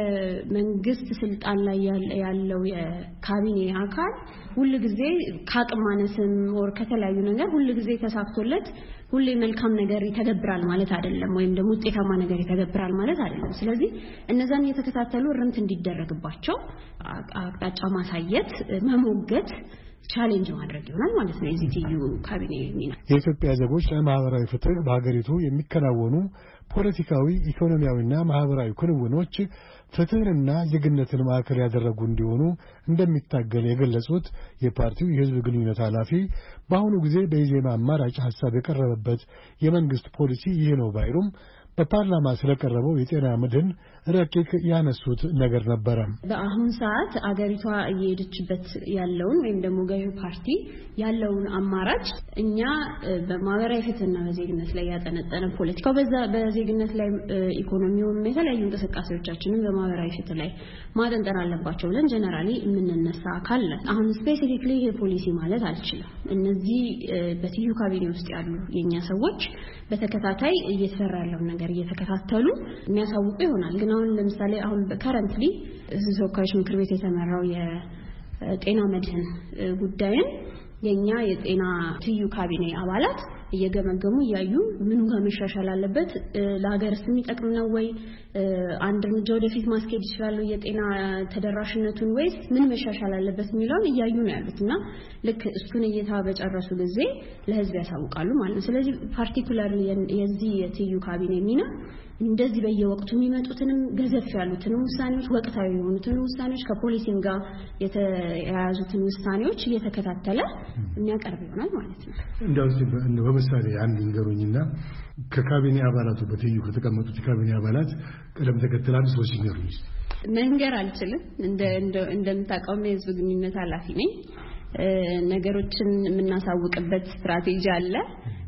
የመንግስት ስልጣን ላይ ያለው የካቢኔ አካል ሁልጊዜ ከአቅም ማነስም ወር ከተለያዩ ነገር ሁልጊዜ ተሳክቶለት ሁሌ መልካም ነገር ይተገብራል ማለት አይደለም፣ ወይም ደግሞ ውጤታማ ነገር ይተገብራል ማለት አይደለም። ስለዚህ እነዛን የተከታተሉ እርምት እንዲደረግባቸው አቅጣጫ ማሳየት፣ መሞገት፣ ቻሌንጅ ማድረግ ይሆናል ማለት ነው የዚህ ትይዩ ካቢኔ ሚና። የኢትዮጵያ ዜጎች ለማህበራዊ ፍትህ በሀገሪቱ የሚከናወኑ ፖለቲካዊ፣ ኢኮኖሚያዊና ማህበራዊ ክንውኖች ፍትህንና ዜግነትን ማዕከል ያደረጉ እንዲሆኑ እንደሚታገል የገለጹት የፓርቲው የህዝብ ግንኙነት ኃላፊ በአሁኑ ጊዜ በኢዜማ አማራጭ ሐሳብ የቀረበበት የመንግስት ፖሊሲ ይሄ ነው ባይሉም በፓርላማ ስለቀረበው የጤና መድህን ረቂቅ ያነሱት ነገር ነበረ። በአሁን ሰዓት አገሪቷ እየሄደችበት ያለውን ወይም ደግሞ ገዢው ፓርቲ ያለውን አማራጭ እኛ በማህበራዊ ፍትህና በዜግነት ላይ ያጠነጠነ ፖለቲካው በዜግነት ላይ ኢኮኖሚውም የተለያዩ እንቅስቃሴዎቻችንን በማህበራዊ ፍትህ ላይ ማጠንጠን አለባቸው ብለን ጀነራሊ የምንነሳ አካል ነን። አሁን ስፔሲፊክሊ ይሄ ፖሊሲ ማለት አልችልም። እነዚህ በትይዩ ካቢኔ ውስጥ ያሉ የኛ ሰዎች በተከታታይ እየተሰራ ያለውን ነገር እየተከታተሉ የሚያሳውቁ ይሆናል። ግን አሁን ለምሳሌ አሁን ከረንትሊ ተወካዮች ምክር ቤት የተመራው የጤና መድህን ጉዳይን የኛ የጤና ትይዩ ካቢኔ አባላት እየገመገሙ እያዩ ምኑ ጋር መሻሻል አለበት፣ ለሀገርስ የሚጠቅም ነው ወይ፣ አንድ እርምጃ ወደፊት ማስኬድ ይችላል የጤና ተደራሽነቱን ወይስ ምን መሻሻል አለበት የሚለውን እያዩ ነው ያሉትና ልክ እሱን እይታ በጨረሱ ጊዜ ለህዝብ ያሳውቃሉ ማለት ነው። ስለዚህ ፓርቲኩላርሊ የዚህ የትይዩ ካቢኔ ሚና እንደዚህ በየወቅቱ የሚመጡትንም ገዘፍ ያሉትን ውሳኔዎች፣ ወቅታዊ የሆኑትን ውሳኔዎች፣ ከፖሊሲም ጋር የተያያዙትን ውሳኔዎች እየተከታተለ የሚያቀርብ ይሆናል ማለት ነው። እንደው በምሳሌ አንድ ንገሩኝና ከካቢኔ አባላቱ በትይዩ ከተቀመጡት የካቢኔ አባላት ቀደም ተከተል አንድ ሶስት ይነሩኝ። መንገር አልችልም። እንደምታውቀው የህዝብ ግንኙነት ኃላፊ ነኝ። ነገሮችን የምናሳውቅበት ስትራቴጂ አለ።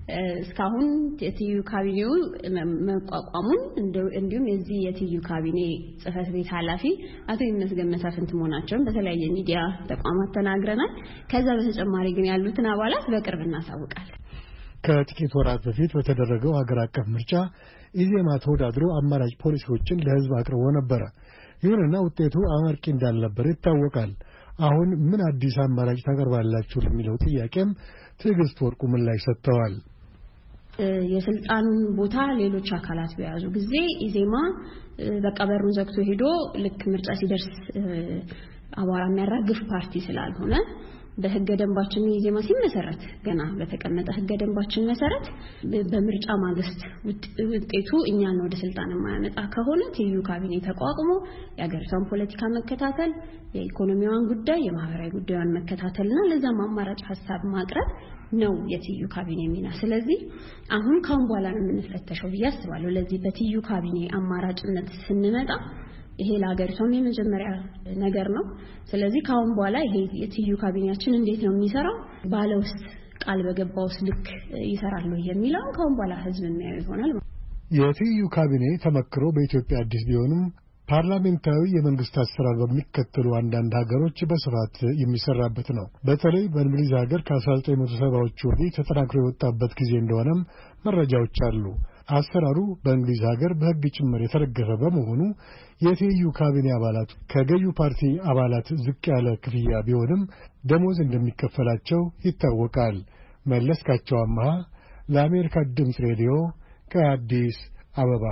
እስካሁን የቲዩ ካቢኔው መቋቋሙን እንዲሁም የዚህ የቲዩ ካቢኔ ጽህፈት ቤት ኃላፊ አቶ ይመስገን መሳፍንት መሆናቸውን በተለያየ ሚዲያ ተቋማት ተናግረናል። ከዛ በተጨማሪ ግን ያሉትን አባላት በቅርብ እናሳውቃለን። ከጥቂት ወራት በፊት በተደረገው ሀገር አቀፍ ምርጫ ኢዜማ ተወዳድሮ አማራጭ ፖሊሲዎችን ለህዝብ አቅርቦ ነበር። ይሁንና ውጤቱ አመርቂ እንዳልነበር ይታወቃል። አሁን ምን አዲስ አማራጭ ታቀርባላችሁ ለሚለው ጥያቄም ትዕግስት ወርቁ ምላሽ ሰጥተዋል። የስልጣኑን ቦታ ሌሎች አካላት በያዙ ጊዜ ኢዜማ በቃ በሩን ዘግቶ ሄዶ ልክ ምርጫ ሲደርስ አቧራ የሚያራግፍ ፓርቲ ስላልሆነ በህገ ደንባችን ኢዜማ ሲመሰረት ገና በተቀመጠ ህገ ደንባችን መሰረት በምርጫ ማግስት ውጤቱ እኛን ወደ ስልጣን የማያመጣ ከሆነ ቲዩ ካቢኔ ተቋቁሞ የሀገሪቷን ፖለቲካ መከታተል፣ የኢኮኖሚዋን ጉዳይ፣ የማህበራዊ ጉዳዩን መከታተልና ለዛም አማራጭ ሐሳብ ማቅረብ ነው የቲዩ ካቢኔ ሚና። ስለዚህ አሁን ካሁን በኋላ ነው የምንፈተሸው ብዬ አስባለሁ። ለዚህ በቲዩ ካቢኔ አማራጭነት ስንመጣ ይሄ ለሀገሪቷም የመጀመሪያ ነገር ነው። ስለዚህ ካሁን በኋላ ይሄ የቲዩ ካቢኔያችን እንዴት ነው የሚሰራው ባለውስ ቃል በገባውስ ልክ ይሰራል ነው የሚለው ካሁን በኋላ ህዝብ የሚያየው ይሆናል። የቲዩ ካቢኔ ተመክሮ በኢትዮጵያ አዲስ ቢሆንም ፓርላሜንታዊ የመንግስት አሰራር በሚከተሉ አንዳንድ ሀገሮች በስፋት የሚሰራበት ነው። በተለይ በእንግሊዝ ሀገር ከ1970ዎቹ ወዲህ ተጠናክሮ የወጣበት ጊዜ እንደሆነም መረጃዎች አሉ። አሰራሩ በእንግሊዝ ሀገር በህግ ጭምር የተደገፈ በመሆኑ የቲዩ ካቢኔ አባላት ከገዢው ፓርቲ አባላት ዝቅ ያለ ክፍያ ቢሆንም ደሞዝ እንደሚከፈላቸው ይታወቃል። መለስካቸው አማሃ ለአሜሪካ ድምፅ ሬዲዮ ከአዲስ አበባ።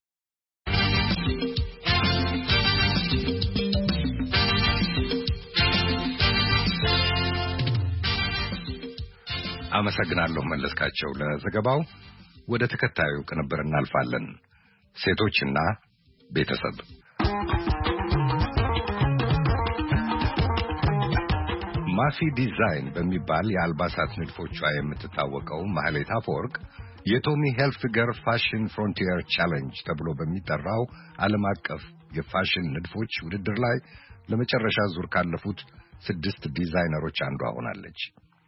አመሰግናለሁ መለስካቸው ለዘገባው። ወደ ተከታዩ ቅንብር እናልፋለን። ሴቶችና ቤተሰብ። ማፊ ዲዛይን በሚባል የአልባሳት ንድፎቿ የምትታወቀው ማህሌት አፈወርቅ የቶሚ ሂልፊገር ፋሽን ፍሮንቲየር ቻሌንጅ ተብሎ በሚጠራው ዓለም አቀፍ የፋሽን ንድፎች ውድድር ላይ ለመጨረሻ ዙር ካለፉት 6 ዲዛይነሮች አንዷ ሆናለች።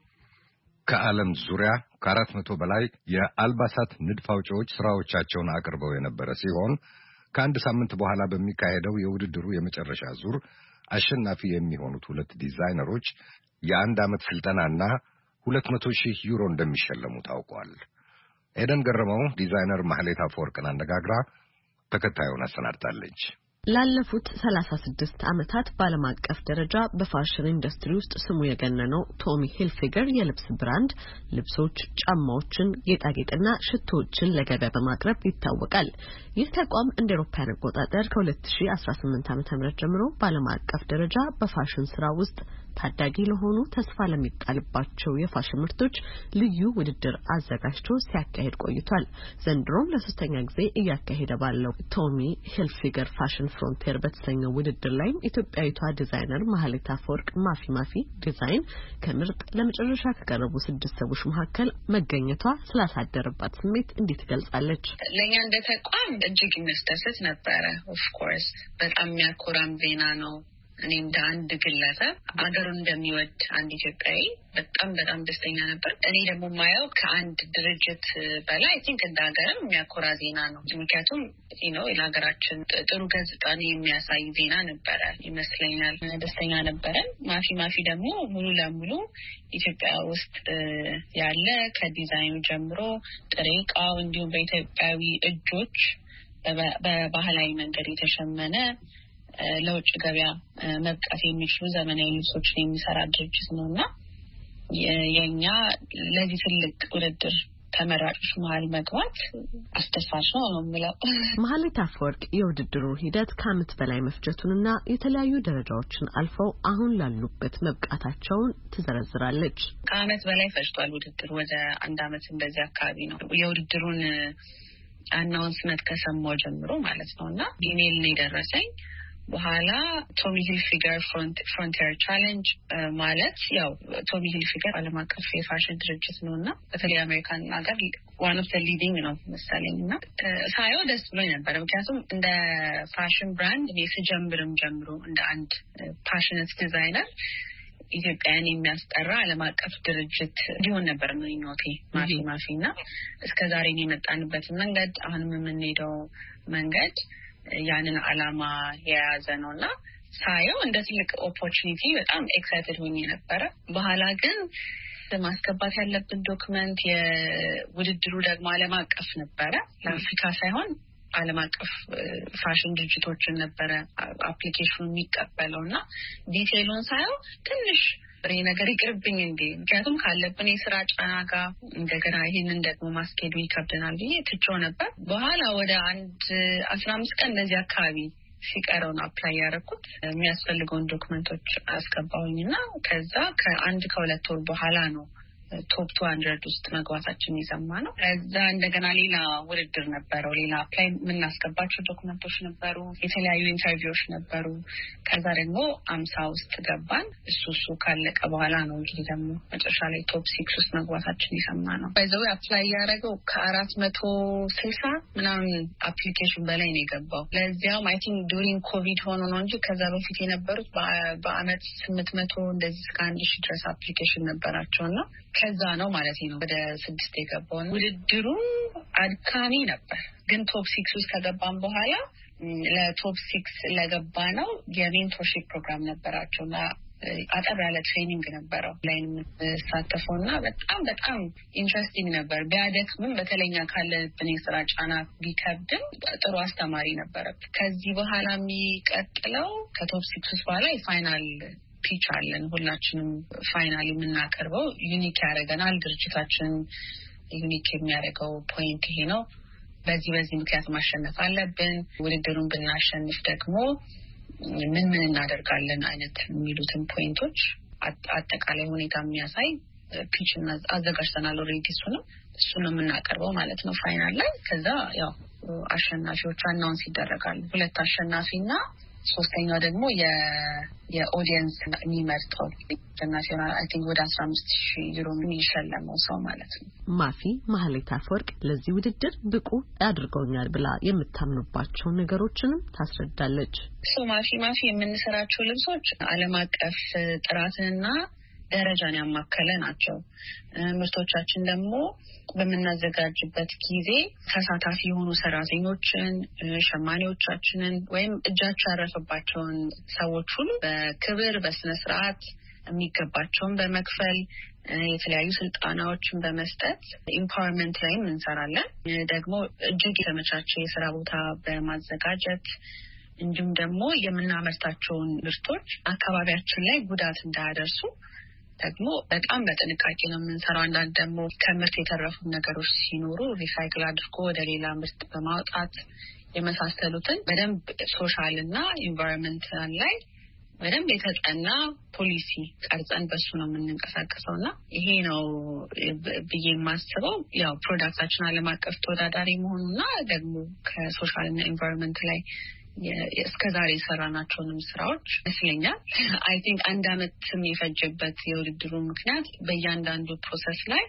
ከዓለም ዙሪያ ከ400 በላይ የአልባሳት ንድፍ አውጪዎች ስራዎቻቸውን አቅርበው የነበረ ሲሆን ከአንድ ሳምንት በኋላ በሚካሄደው የውድድሩ የመጨረሻ ዙር አሸናፊ የሚሆኑት 2 ዲዛይነሮች የ1 ዓመት ስልጠናና 200,000 ዩሮ እንደሚሸለሙ ታውቋል። ኤደን ገረመው ዲዛይነር ማህሌት አፈወርቅን አነጋግራ ተከታዩን አሰናድታለች። ላለፉት 36 ዓመታት በዓለም አቀፍ ደረጃ በፋሽን ኢንዱስትሪ ውስጥ ስሙ የገነነው ቶሚ ሂልፊገር የልብስ ብራንድ ልብሶች፣ ጫማዎችን፣ ጌጣጌጥና ሽቶዎችን ለገበያ በማቅረብ ይታወቃል። ይህ ተቋም እንደ አውሮፓውያን አቆጣጠር ከ2018 ዓ.ም ጀምሮ በዓለም አቀፍ ደረጃ በፋሽን ስራ ውስጥ ታዳጊ ለሆኑ ተስፋ ለሚጣልባቸው የፋሽን ምርቶች ልዩ ውድድር አዘጋጅቶ ሲያካሂድ ቆይቷል። ዘንድሮም ለሶስተኛ ጊዜ እያካሄደ ባለው ቶሚ ሂልፊገር ፋሽን ፍሮንቲየር በተሰኘው ውድድር ላይ ኢትዮጵያዊቷ ዲዛይነር ማህሌት አፈወርቅ ማፊ ዲዛይን ከምርጥ ለመጨረሻ ከቀረቡ 6 ሰዎች መካከል መገኘቷ ስላሳደረባት ስሜት እንዴት ትገልጻለች? ለኛ እንደ ተቋም እጅግ የሚያስደስት ነበረ። ኦፍ ኮርስ በጣም የሚያኮራም ዜና ነው። እኔ እንደ አንድ ግለሰብ አገሩን እንደሚወድ አንድ ኢትዮጵያዊ በጣም ደስተኛ ነበር። እኔ ደግሞ ማየው ከአንድ ድርጅት በላይ አይ ቲንክ እንደ ሀገርም የሚያኮራ ዜና ነው። ምክንያቱም ለሀገራችን ጥሩ ገጽታን የሚያሳይ ዜና ነበረ ይመስለኛል። ደስተኛ ነበረን። ማፊ ደግሞ ሙሉ ለሙሉ ኢትዮጵያ ውስጥ ያለ ከዲዛይኑ ጀምሮ ጥሬ ዕቃው እንዲሁም በኢትዮጵያዊ እጆች በባህላዊ መንገድ የተሸመነ ለውጭ ገበያ መብቃት የሚችሉ ዘመናዊ ልብሶችን የሚሰራ ድርጅት ነውና የኛ ለዚህ ትልቅ ውድድር ተመራጮች መሀል መግባት አስተሳሰብ ነው የምለው። ማህሌት አፈወርቅ የውድድሩ ሂደት ከዓመት በላይ መፍጀቱንና የተለያዩ ደረጃዎችን አልፈው አሁን ላሉበት መብቃታቸውን ትዘረዝራለች። ከዓመት በላይ ፈጅቷል ውድድሩ። ወደ 1 ዓመት እንደዚህ አካባቢ ነው የውድድሩን አናውንስመንት ከሰማሁ ጀምሮ ማለት ነውና ኢሜል ነው የደረሰኝ። በኋላ ቶሚ ሂልፊገር ፍሮንቲየር ቻሌንጅ ማለት ያው ቶሚ ሂልፊገር ዓለም አቀፍ የፋሽን ድርጅት ነውና በተለይ አሜሪካን ሀገር ዋን ኦፍ ዘ ሊዲንግ ነው መሰለኝና ሳየው ደስ ብሎኝ ነበር። ምክንያቱም እንደ ፋሽን ብራንድ እኔ ስጀምርም ጀምሮ እንደ አንድ ፓሽኔት ዲዛይነር ኢትዮጵያን የሚያስጠራ ዓለም አቀፍ ድርጅት እንዲሆን ነበር ምኞቴ ማፊና እስከዛሬ የመጣንበት መንገድ አሁንም የምንሄደው መንገድ ያንን ዓላማ የያዘ ነውና ሳየው እንደ ትልቅ ኦፖርቹኒቲ በጣም ኤክሳይትድ ሆኜ ነበር። በኋላ ግን ለማስገባት ያለብን ዶክመንት የውድድሩ ደግሞ ዓለም አቀፍ ነበር ለአፍሪካ ሳይሆን ዓለም አቀፍ ፋሽን ድርጅቶችን ነበር አፕሊኬሽኑ የሚቀበለውና ዲቴይሉን ሳይው ትንሽ ነገር ይቅርብኝ እንዴ ምክንያቱም ካለብን የሥራ ጫና ጋር እንደገና ይሄንን ደግሞ ማስኬዱ ይከብደናል ብዬ ትቼው ነበር። በኋላ ወደ 15 ቀን እንደዚህ አካባቢ ሲቀረው ነው አፕላይ ያደረኩት። የሚያስፈልገውን ዶክመንቶች አስገባሁኝና ከዛ ከ1-2 ወር በኋላ ነው ቶፕ 200 ውስጥ መግባታችን ይሰማ ነው። እዛ እንደገና ሌላ ውድድር ነበረው። ሌላ አፕላይ የምናስገባቸው ዶክመንቶች ነበሩ፣ የተለያዩ ኢንተርቪዎች ነበሩ። ከዛ ደግሞ 50 ውስጥ ገባን። እሱ ካለቀ በኋላ ነው እንግዲህ ደግሞ መጨረሻ ላይ ቶፕ 6 ውስጥ መግባታችን ይሰማ ነው። በዛው አፕላይ ያደረገው ከ460 ምናምን አፕሊኬሽን በላይ ነው የገባው። ለዚያም አይ ቲንክ ዱሪንግ ኮቪድ ሆኖ ነው እንጂ ከዛ በፊት የነበሩት በአመት 800 እንደዚህ እስከ 1000 ድረስ አፕሊኬሽን ነበራቸውና ከዛ ነው ማለት ነው ወደ 6 የገባው። ውድድሩ አድካሚ ነበር፣ ግን ቶፕ 6 ውስጥ ከገባን በኋላ ለቶፕ 6 ለገባ ነው የሜንቶርሺፕ ፕሮግራም ነበራቸውና አጠር ያለ ትሬኒንግ ነበረው ላይ ተሳተፈውና በጣም ኢንትረስቲንግ ነበር። ቢያደክምም በተለኛ ካለብን የሥራ ጫና ቢከብድም ጥሩ አስተማሪ ነበር። ከዚህ በኋላ የሚቀጥለው ከቶፕ 6 በኋላ የፋይናል ፒች አለን። ሁላችንም ፋይናል የምናቀርበው ዩኒክ ያደርገናል። ድርጅታችን ዩኒክ የሚያደርገው ፖይንት ይሄ ነው። በዚህ ምክንያት ማሸነፍ አለብን። ውድድሩን ብናሸንፍ ደግሞ ምን እናደርጋለን አይነት የሚሉትን ፖይንቶች አጠቃላይ ሁኔታ የሚያሳይ ፒች አዘጋጅተናል። ኦልሬዲ እሱንም የምናቀርበው ማለት ነው ፋይናል ላይ። ከዛ ያው አሸናፊዎች አናውንስ ይደረጋሉ። 2 አሸናፊና ሶስተኛው ደግሞ የኦዲየንስ የሚመርጠው ኢንተርናሽናል አይ ቲንክ ወደ 15000 ዩሮ የሚሸለመው ሰው ማለት ነው። ማፊ ማህሌት አፈወርቅ ለዚህ ውድድር ብቁ ያድርገውኛል ብላ የምታምኑባቸው ነገሮችንም ታስረዳለች። ማፊ የምንሰራቸው ልብሶች ዓለም አቀፍ ጥራትንና ደረጃን ያማከለ ናቸው። ምርቶቻችን ደግሞ በመናዘጋጅበት ጊዜ ተሳታፊ የሆኑ ሰራተኞችን፣ ሸማኔዎቻችንን ወይም እጃቸው ያረፈባቸውን ሰዎች ሁሉ በክብር በስነ ስርዓት የሚገባቸውን በመክፈል የተለያዩ ስልጣናዎችን በመስጠት ኢምፓወርመንት ላይ እንሰራለን። ደግሞ እጅግ የተመቻቸ የሥራ ቦታ በማዘጋጀት እንዲሁም ደግሞ የምናመርታቸውን ምርቶች አካባቢያችን ላይ ጉዳት እንዳያደርሱ ደግሞ በጣም በጥንቃቄ ነው የምንሰራው። አንዳንድ ደግሞ ከምርት የተረፉ ነገሮች ሲኖሩ ሪሳይክል አድርጎ ወደ ሌላ ምርት በማውጣት የመሳሰሉትን በደንብ ሶሻል እና ኢንቫይሮንመንታል ላይ በደንብ የተጠና ፖሊሲ ቀርጸን በሱ ነው የምንንቀሳቀሰውና ይሄ ነው ብዬ የማስበው። ያው ፕሮዳክታችን ዓለም አቀፍ ተወዳዳሪ መሆኑና ደግሞ ከሶሻል እና ኢንቫይሮንመንት ላይ እስከዛሬ የሰራናቸውንም ስራዎች ይመስለኛል። አይ ቲንክ 1 አመት የሚፈጅበት የውድድሩ ምክንያት በእያንዳንዱ ፕሮሰስ ላይ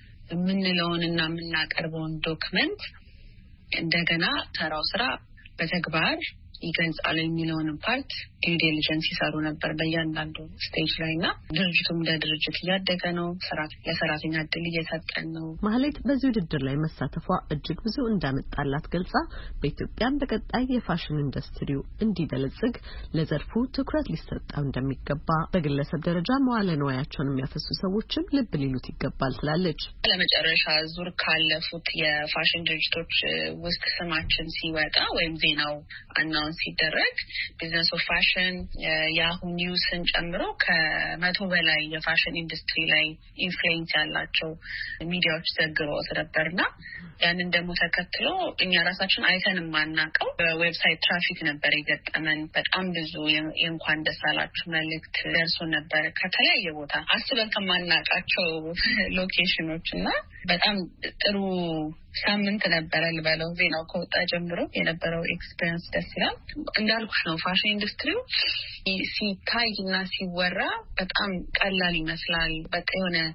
የምንለውንና የምናቀርበውን ዶክመንት እንደገና ተራው ስራ በተግባር ይገልጻል የሚለውን ፓርት ዲው ዲሊጀንስ ይሰሩ ነበር በእያንዳንዱ ስቴጅ ላይና ድርጅቱም እንደ ድርጅት እያደገ ነው። ለሰራተኛ እድል እየሰጠን ነው። ማህሌት በዚህ ውድድር ላይ መሳተፏ እጅግ ብዙ እንዳመጣላት ገልጻ በኢትዮጵያም በቀጣይ የፋሽን ኢንዱስትሪው እንዲበለጽግ ለዘርፉ ትኩረት ሊሰጠው እንደሚገባ በግለሰብ ደረጃ መዋለ ንዋያቸውን የሚያፈሱ ሰዎችም ልብ ሊሉት ይገባል ትላለች። ለመጨረሻ ዙር ካለፉት የፋሽን ድርጅቶች ውስጥ ስማችን ሲወጣ ወይም ዜናው አናውንስ ሲደረግ ቢዝነስ ኦፍ ፋሽን ያሁ ኒውስን ጨምሮ ከ100 በላይ የፋሽን ኢንዱስትሪ ላይ ኢንፍሉዌንስ ያላቸው ሚዲያዎች ዘግበው ነበርና ያንን ደግሞ ተከትሎ እኛ ራሳችን አይተን ማናቀው በዌብሳይት ትራፊክ ነበር የገጠመን። በጣም ብዙ የእንኳን ደስ አላችሁ መልእክት ደርሶ ነበር ከተለያየ ቦታ አስበን ከማናቃቸው ሎኬሽኖችና በጣም ጥሩ ሳምንት ነበር ልበለው። ዜናው ከወጣ ጀምሮ የነበረው ኤክስፒሪየንስ ደስ ይላል። እንዳልኩሽ ነው ፋሽን ኢንዱስትሪው ሲታይና ሲወራ በጣም ቀላል ይመስላል። በቃ የሆነ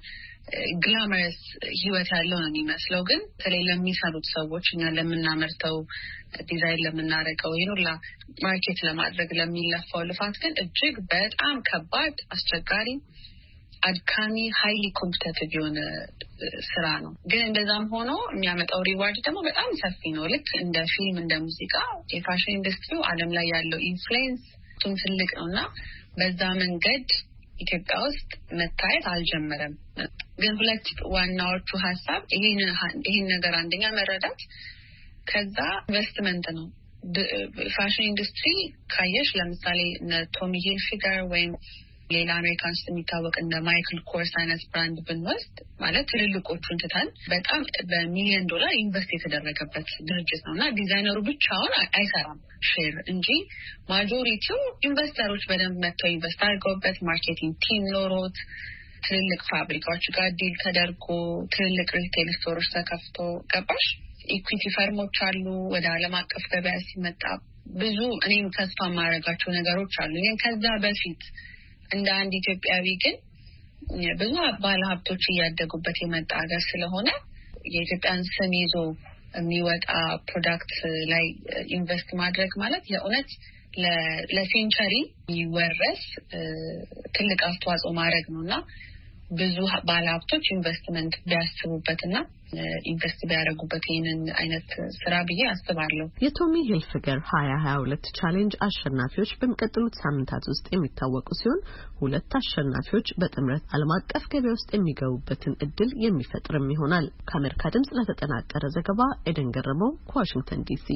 ግላመረስ ህይወት ያለው ነው የሚመስለው ግን በተለይ ለሚሰሩት ሰዎች እኛ ለምናመርተው ዲዛይን ለምናረቀው ይኑላ ማርኬት ለማድረግ ለሚለፋው ልፋት ግን እጅግ በጣም ከባድ አስቸጋሪ አድካሚ ሃይሊ ኮምፒቲቲቭ የሆነ ስራ ነው ግን እንደዛም ሆኖ የሚያመጣው ሪዋርድ ደግሞ በጣም ሰፊ ነው ልክ እንደ ፊልም እንደ ሙዚቃ የፋሽን ኢንዱስትሪው ዓለም ላይ ያለው ኢንፍሉዌንስ ትልቅ ነውና በዛ መንገድ ኢትዮጵያ ውስጥ መታየት አልጀመረም ግን ሁለት ዋናዎቹ ሐሳብ ይሄን ነገር አንደኛ መረዳት ከዛ ኢንቨስትመንት ነው ፋሽን ኢንዱስትሪ ካየሽ ለምሳሌ ቶሚ ሂልፊገር ወይም ሌላ አሜሪካን ውስጥ የሚታወቅ እንደ ማይክል ኮርስ አይነት ብራንድ ብንወስድ ማለት ትልልቆቹን ትተን በጣም በሚሊዮን ዶላር ኢንቨስት የተደረገበት ድርጅት ነው እና ዲዛይነሩ ብቻውን አይሰራም ሼር እንጂ ማጆሪቲው ኢንቨስተሮች በደንብ መጥተው ኢንቨስት አድርገውበት ማርኬቲንግ ቲም ኖሮት ትልልቅ ፋብሪካዎች ጋር ዲል ተደርጎ ትልልቅ ሪቴል ስቶሮች ተከፍቶ ገባሽ ኢኩዊቲ ፈርሞች አሉ ወደ ዓለም አቀፍ ገበያ ሲመጣ ብዙ እኔም ተስፋ ማድረጋቸው ነገሮች አሉ ግን ከዛ በፊት እንደ አንድ ኢትዮጵያዊ ግን ብዙ ባለሀብቶች እያደጉበት የመጣ ሀገር ስለሆነ የኢትዮጵያን ስም ይዞ የሚወጣ ፕሮዳክት ላይ ኢንቨስት ማድረግ ማለት የእውነት ለሴንቸሪ ይወረስ ትልቅ አስተዋጽኦ ማድረግ ነውና ብዙ ባለሀብቶች ኢንቨስትመንት ቢያስቡበትና ኢንቨስት ቢያደርጉበት ይሄንን አይነት ስራ ብዬ አስባለሁ። የቶሚ ሂልፊገር 2022 ቻሌንጅ አሸናፊዎች በሚቀጥሉት ሳምንታት ውስጥ የሚታወቁ ሲሆን ሁለት አሸናፊዎች በጥምረት ዓለም አቀፍ ገበያ ውስጥ የሚገቡበትን እድል የሚፈጥርም ይሆናል። ከአሜሪካ ድምጽ ለተጠናቀረ ዘገባ ኤደን ገረመው ከዋሽንግተን ዲሲ።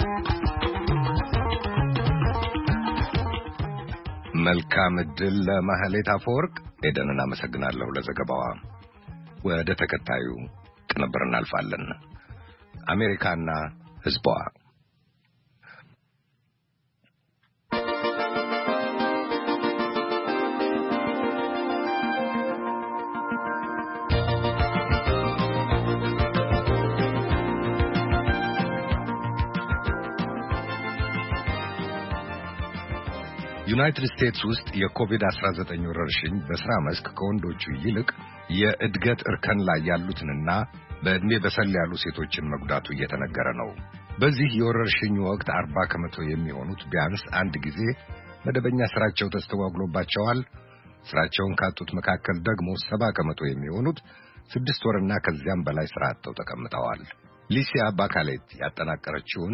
መልካም እድል ለማህሌት አፈወርቅ። ኤደንን አመሰግናለሁ ለዘገባዋ። ወደ ተከታዩ ቅንብር እናልፋለን። አሜሪካና ህዝቧ ዩናይትድ ስቴትስ ውስጥ የኮቪድ-19 ወረርሽኝ በስራ መስክ ከወንዶቹ ይልቅ የእድገት እርከን ላይ ያሉትንና በእድሜ በሰል ያሉ ሴቶችን መጉዳቱ እየተነገረ ነው። በዚህ የወረርሽኙ ወቅት 40% የሚሆኑት ቢያንስ አንድ ጊዜ መደበኛ ስራቸው ተስተጓጉሎባቸዋል። ስራቸውን ካጡት መካከል ደግሞ 70% የሚሆኑት 6 ወርና ከዚያም በላይ ስራ አጥተው ተቀምጠዋል። ሊሲያ ባካሌት ያጠናቀረችውን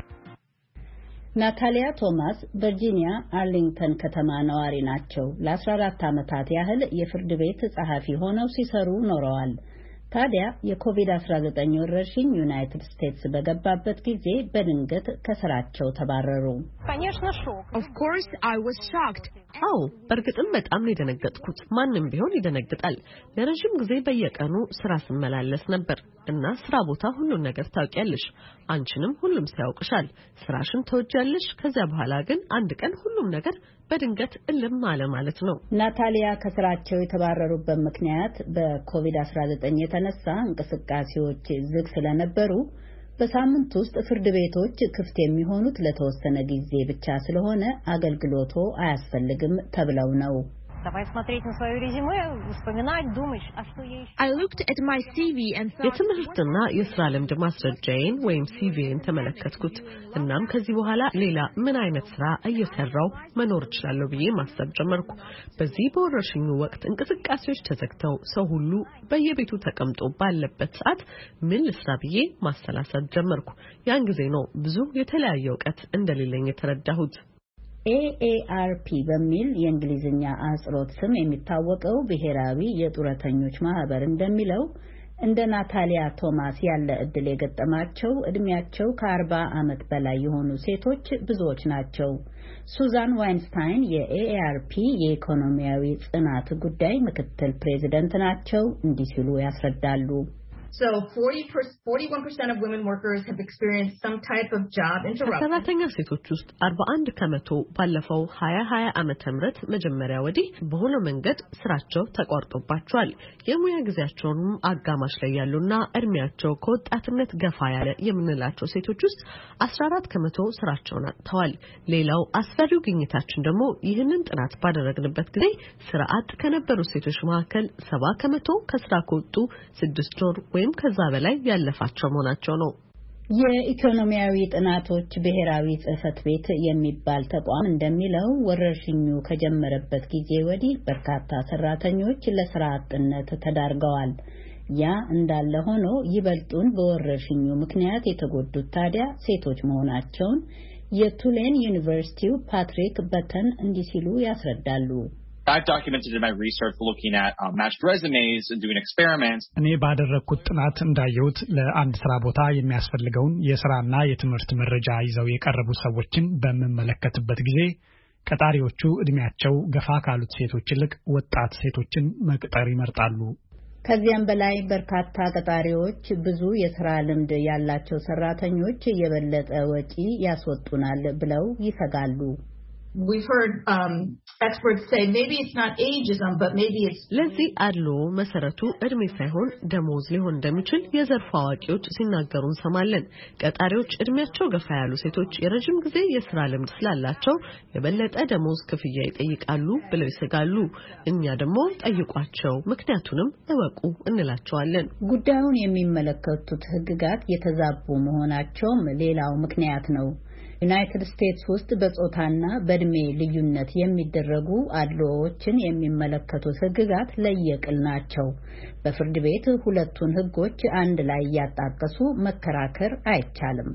ናታሊያ ቶማስ ቨርጂኒያ አርሊንግተን ከተማ ነዋሪ ናቸው። ለ14 ዓመታት ያህል የፍርድ ቤት ጸሐፊ ሆነው ሲሰሩ ኖረዋል። ታዲያ የኮቪድ-19 ወረርሽኝ ዩናይትድ ስቴትስ በገባበት ጊዜ በድንገት ከስራቸው ተባረሩ። Of course I was shocked. አዎ በእርግጥም በጣም የደነገጥኩት ማንም ቢሆን ይደነግጣል። ለረጅም ጊዜ በየቀኑ ስራ ስመላለስ ነበር እና ስራ ቦታ ሁሉን ነገር ታውቂያለሽ። አንቺንም ሁሉም ሲያውቅሻል። ስራሽን ተወጃለሽ። ከዚያ በኋላ ግን አንድ ቀን ሁሉም ነገር በድንገት እልም አለ ማለት ነው። ናታሊያ ከስራቸው የተባረሩበት ምክንያት በኮቪድ-19 የተነሳ እንቅስቃሴዎች ዝግ ስለነበሩ በሳምንት ውስጥ ፍርድ ቤቶች ክፍት የሚሆኑት ለተወሰነ ጊዜ ብቻ ስለሆነ አገልግሎቱ አያስፈልግም ተብለው ነው። Давай смотреть на свое резюме, вспоминать, думать, а что я еще... I looked at my CV and thought... የትምህርትና የስራ ልምድ ማስረጃዬን ወይም CVን ተመለከትኩት። እናም ከዚህ በኋላ ሌላ ምን አይነት ስራ እየሰራው መኖር እችላለሁ ብዬ ማሰብ ጀመርኩ። በዚህ በወረርሽኙ ወቅት እንቅስቃሴዎች ተዘግተው ሰው ሁሉ በየቤቱ ተቀምጦ ባለበት ሰዓት ምን ልስራ ብዬ ማሰላሰል ጀመርኩ። ያን ጊዜ ነው ብዙ የተለያየ ዕውቀት እንደሌለኝ የተረዳሁት። AARP በሚል የእንግሊዝኛ አጽሮት ስም የሚታወቀው ብሔራዊ የጡረተኞች ማህበር እንደሚለው እንደ ናታሊያ ቶማስ ያለ እድል የገጠማቸው እድሜያቸው ከ40 ዓመት በላይ የሆኑ ሴቶች ብዙዎች ናቸው። ሱዛን ዋይንስታይን የAARP የኢኮኖሚያዊ ጽናት ጉዳይ ምክትል ፕሬዚደንት ናቸው። እንዲህ ሲሉ ያስረዳሉ። So 41% of women workers have experienced some type of job interruption. ሰራተኛ ሴቶች ውስጥ 41% ባለፈው 2020 ዓመተ ምህረት መጀመሪያ ወዲህ በሆነ መንገድ ስራቸው ተቋርጦባቸዋል። የሙያ ጊዜያቸውንም አጋማሽ ላይ ያሉና እድሜያቸው ከወጣትነት ገፋ ያለ የምንላቸው ሴቶች ውስጥ 14% ስራቸውን አጥተዋል። ሌላው አስፈሪው ግኝታችን ደግሞ ይህንን ጥናት ባደረግንበት ጊዜ ስራ አጥ ከነበሩ ሴቶች መካከል 70% ከስራ ከወጡ 6 ወር ወይም ከዛ በላይ ያለፋቸው መሆናቸው ነው። የኢኮኖሚያዊ ጥናቶች ብሔራዊ ጽሕፈት ቤት የሚባል ተቋም እንደሚለው ወረርሽኙ ከጀመረበት ጊዜ ወዲህ በርካታ ሰራተኞች ለስራ አጥነት ተዳርገዋል። ያ እንዳለ ሆኖ ይበልጡን በወረርሽኙ ምክንያት የተጎዱት ታዲያ ሴቶች መሆናቸውን የቱሌን ዩኒቨርሲቲው ፓትሪክ በተን እንዲህ ሲሉ ያስረዳሉ። I've documented in my research looking at matched resumes and doing experiments. እኔ ባደረኩት ጥናት እንዳየሁት ለአንድ ስራ ቦታ የሚያስፈልገውን የስራና የትምህርት መረጃ ይዘው የቀረቡ ሰዎችን በመመለከትበት ጊዜ ቀጣሪዎቹ እድሜያቸው ገፋ ካሉት ሴቶች ይልቅ ወጣት ሴቶችን መቅጠር ይመርጣሉ። ከዚያም በላይ በርካታ ቀጣሪዎች ብዙ የስራ ልምድ ያላቸው ሰራተኞች የበለጠ ወጪ ያስወጡናል ብለው ይሰጋሉ። We've heard experts say maybe it's not ageism but maybe it's ለዚህ አድሎ መሰረቱ እድሜ ሳይሆን ደሞዝ ሊሆን እንደሚችል የዘርፉ አዋቂዎች ሲናገሩ እንሰማለን። ቀጣሪዎች እድሜያቸው ገፋ ያሉ ሴቶች የረጅም ጊዜ የስራ ልምድ ስላላቸው የበለጠ ደሞዝ ክፍያ ይጠይቃሉ ብለው ይሰጋሉ። እኛ ደግሞ ጠይቋቸው ምክንያቱንም እወቁ እንላቸዋለን። ጉዳዩን የሚመለከቱት ህግጋት የተዛቡ መሆናቸውም ሌላው ምክንያት ነው። ዩናይትድ ስቴትስ ውስጥ በጾታና በእድሜ ልዩነት የሚደረጉ አድሎዎችን የሚመለከቱት ህግጋት ለየቅል ናቸው። በፍርድ ቤት ሁለቱን ህጎች አንድ ላይ ያጣቀሱ መከራከር አይቻልም።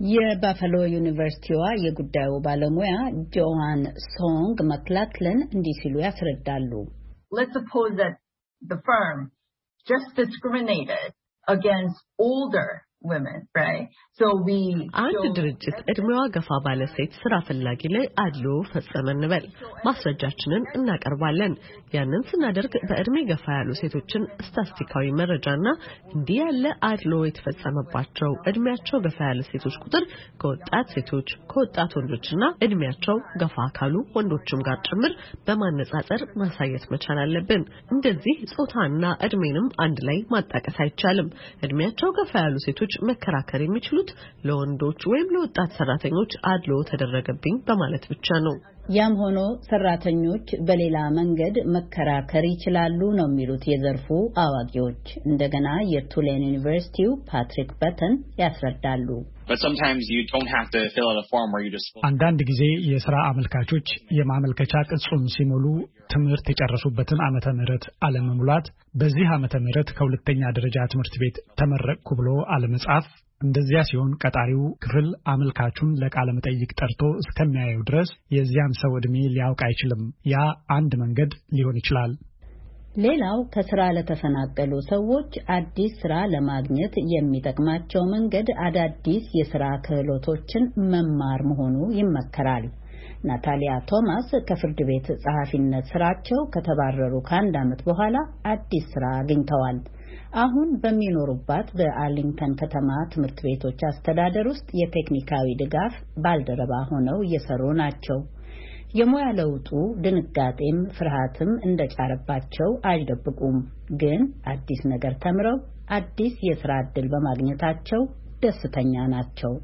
የባፈሎ ዩኒቨርሲቲዋ የጉዳዩ ባለሙያ ጆሃን ሶንግ መክላክለን እንዲህ ሲሉ ያስረዳሉ። Let's suppose that the firm just discriminated against older women, right? So አንድ ድርጅት እድሜዋ ገፋ ባለ ሴት ስራ ፈላጊ ላይ አድሎ ፈጸመ እንበል። ማስረጃችንን እናቀርባለን። ያንን ስናደርግ በእድሜ ገፋ ያሉ ሴቶችን ስታቲስቲካዊ መረጃና እንዲህ ያለ አድሎ የተፈጸመባቸው እድሜያቸው ገፋ ያለ ሴቶች ቁጥር ከወጣት ሴቶች ከወጣት ወንዶችና እድሜያቸው ገፋ ካሉ ወንዶችም ጋር ጭምር በማነጻጸር ማሳየት መቻል አለብን። እንደዚህ ጾታና እድሜንም አንድ ላይ ማጣቀስ አይቻልም። እድሜያቸው ገፋ ያሉ ሴቶች መከራከር የሚችሉት ለወንዶች ወይም ለወጣት ሰራተኞች አድሎ ተደረገብኝ በማለት ብቻ ነው። ያም ሆኖ ሰራተኞች በሌላ መንገድ መከራከር ይችላሉ ነው የሚሉት የዘርፉ አዋቂዎች። እንደገና የቱሌን ዩኒቨርሲቲው ፓትሪክ በተን ያስረዳሉ። But sometimes you don't have to fill out a form where you just አንዳንድ ጊዜ የሥራ አመልካቾች የማመልከቻ ቅጹን ሲሞሉ ትምህርት የጨረሱበትን ዓመተ ምህረት አለመሙላት፣ በዚህ ዓመተ ምህረት ከሁለተኛ ደረጃ ትምህርት ቤት ተመረቅኩ ብሎ አለመጻፍ፣ እንደዚያ ሲሆን ቀጣሪው ክፍል አመልካቹን ለቃለ መጠይቅ ጠርቶ እስከሚያየው ድረስ የዚያን ሰው እድሜ ሊያውቅ አይችልም። ያ አንድ መንገድ ሊሆን ይችላል። ሌላው ከስራ ለተፈናቀሉ ሰዎች አዲስ ስራ ለማግኘት የሚጠቅማቸው መንገድ አዳዲስ የስራ ክህሎቶችን መማር መሆኑ ይመከራል። ናታሊያ ቶማስ ከፍርድ ቤት ጸሐፊነት ስራቸው ከተባረሩ ከአንድ ዓመት በኋላ አዲስ ስራ አግኝተዋል። አሁን በሚኖሩባት በአርሊንግተን ከተማ ትምህርት ቤቶች አስተዳደር ውስጥ የቴክኒካዊ ድጋፍ ባልደረባ ሆነው እየሰሩ ናቸው። የሙያ ለውጡ ድንጋጤም ፍርሃትም እንደጫረባቸው አይደብቁም። ግን አዲስ ነገር ተምረው አዲስ የሥራ ዕድል በማግኘታቸው ደስተኛ ናቸው።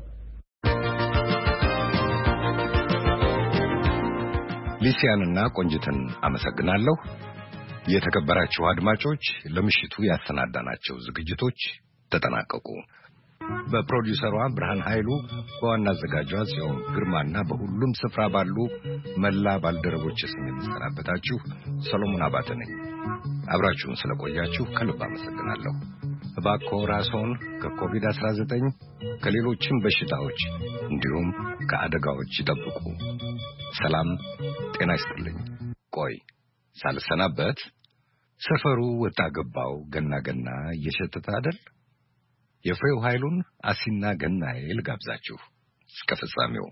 ሊሲያንና ቆንጅትን አመሰግናለሁ። የተከበራችሁ አድማጮች ለምሽቱ ያሰናዳናቸው ዝግጅቶች ተጠናቀቁ። በፕሮዲውሰሯ ብርሃን ኃይሉ፣ በዋና አዘጋጇ ጽዮን ግርማና በሁሉም ስፍራ ባሉ መላ ባልደረቦች ስም የምሰናበታችሁ ሰሎሞን አባተ ነኝ። አብራችሁን ስለቆያችሁ ከልብ አመሰግናለሁ። እባክዎ ራስዎን ከኮቪድ-19 ከሌሎችም በሽታዎች እንዲሁም ከአደጋዎች ይጠብቁ። ሰላም ጤና ይስጥልኝ። ቆይ ሳልሰናበት ሰፈሩ ወጣ ገባው ገና ገና እየሸተተ አይደል? የፍሬው ኃይሉን አሲና ገናዬ ልጋብዛችሁ እስከ ፍጻሜው።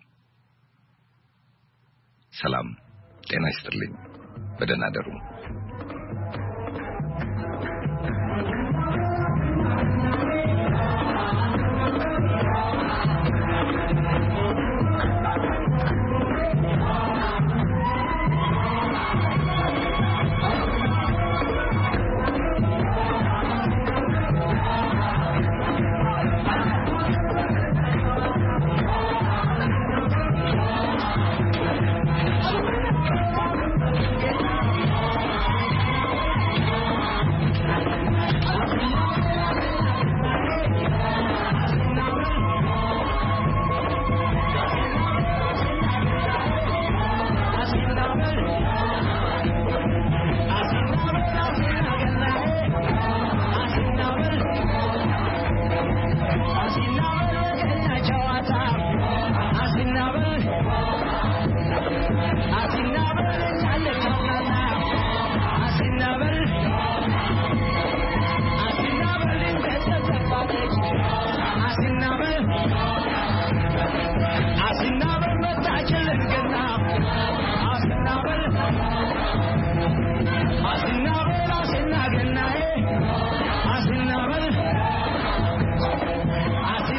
ሰላም ጤና ይስጥልኝ። በደህና አደሩ። I see now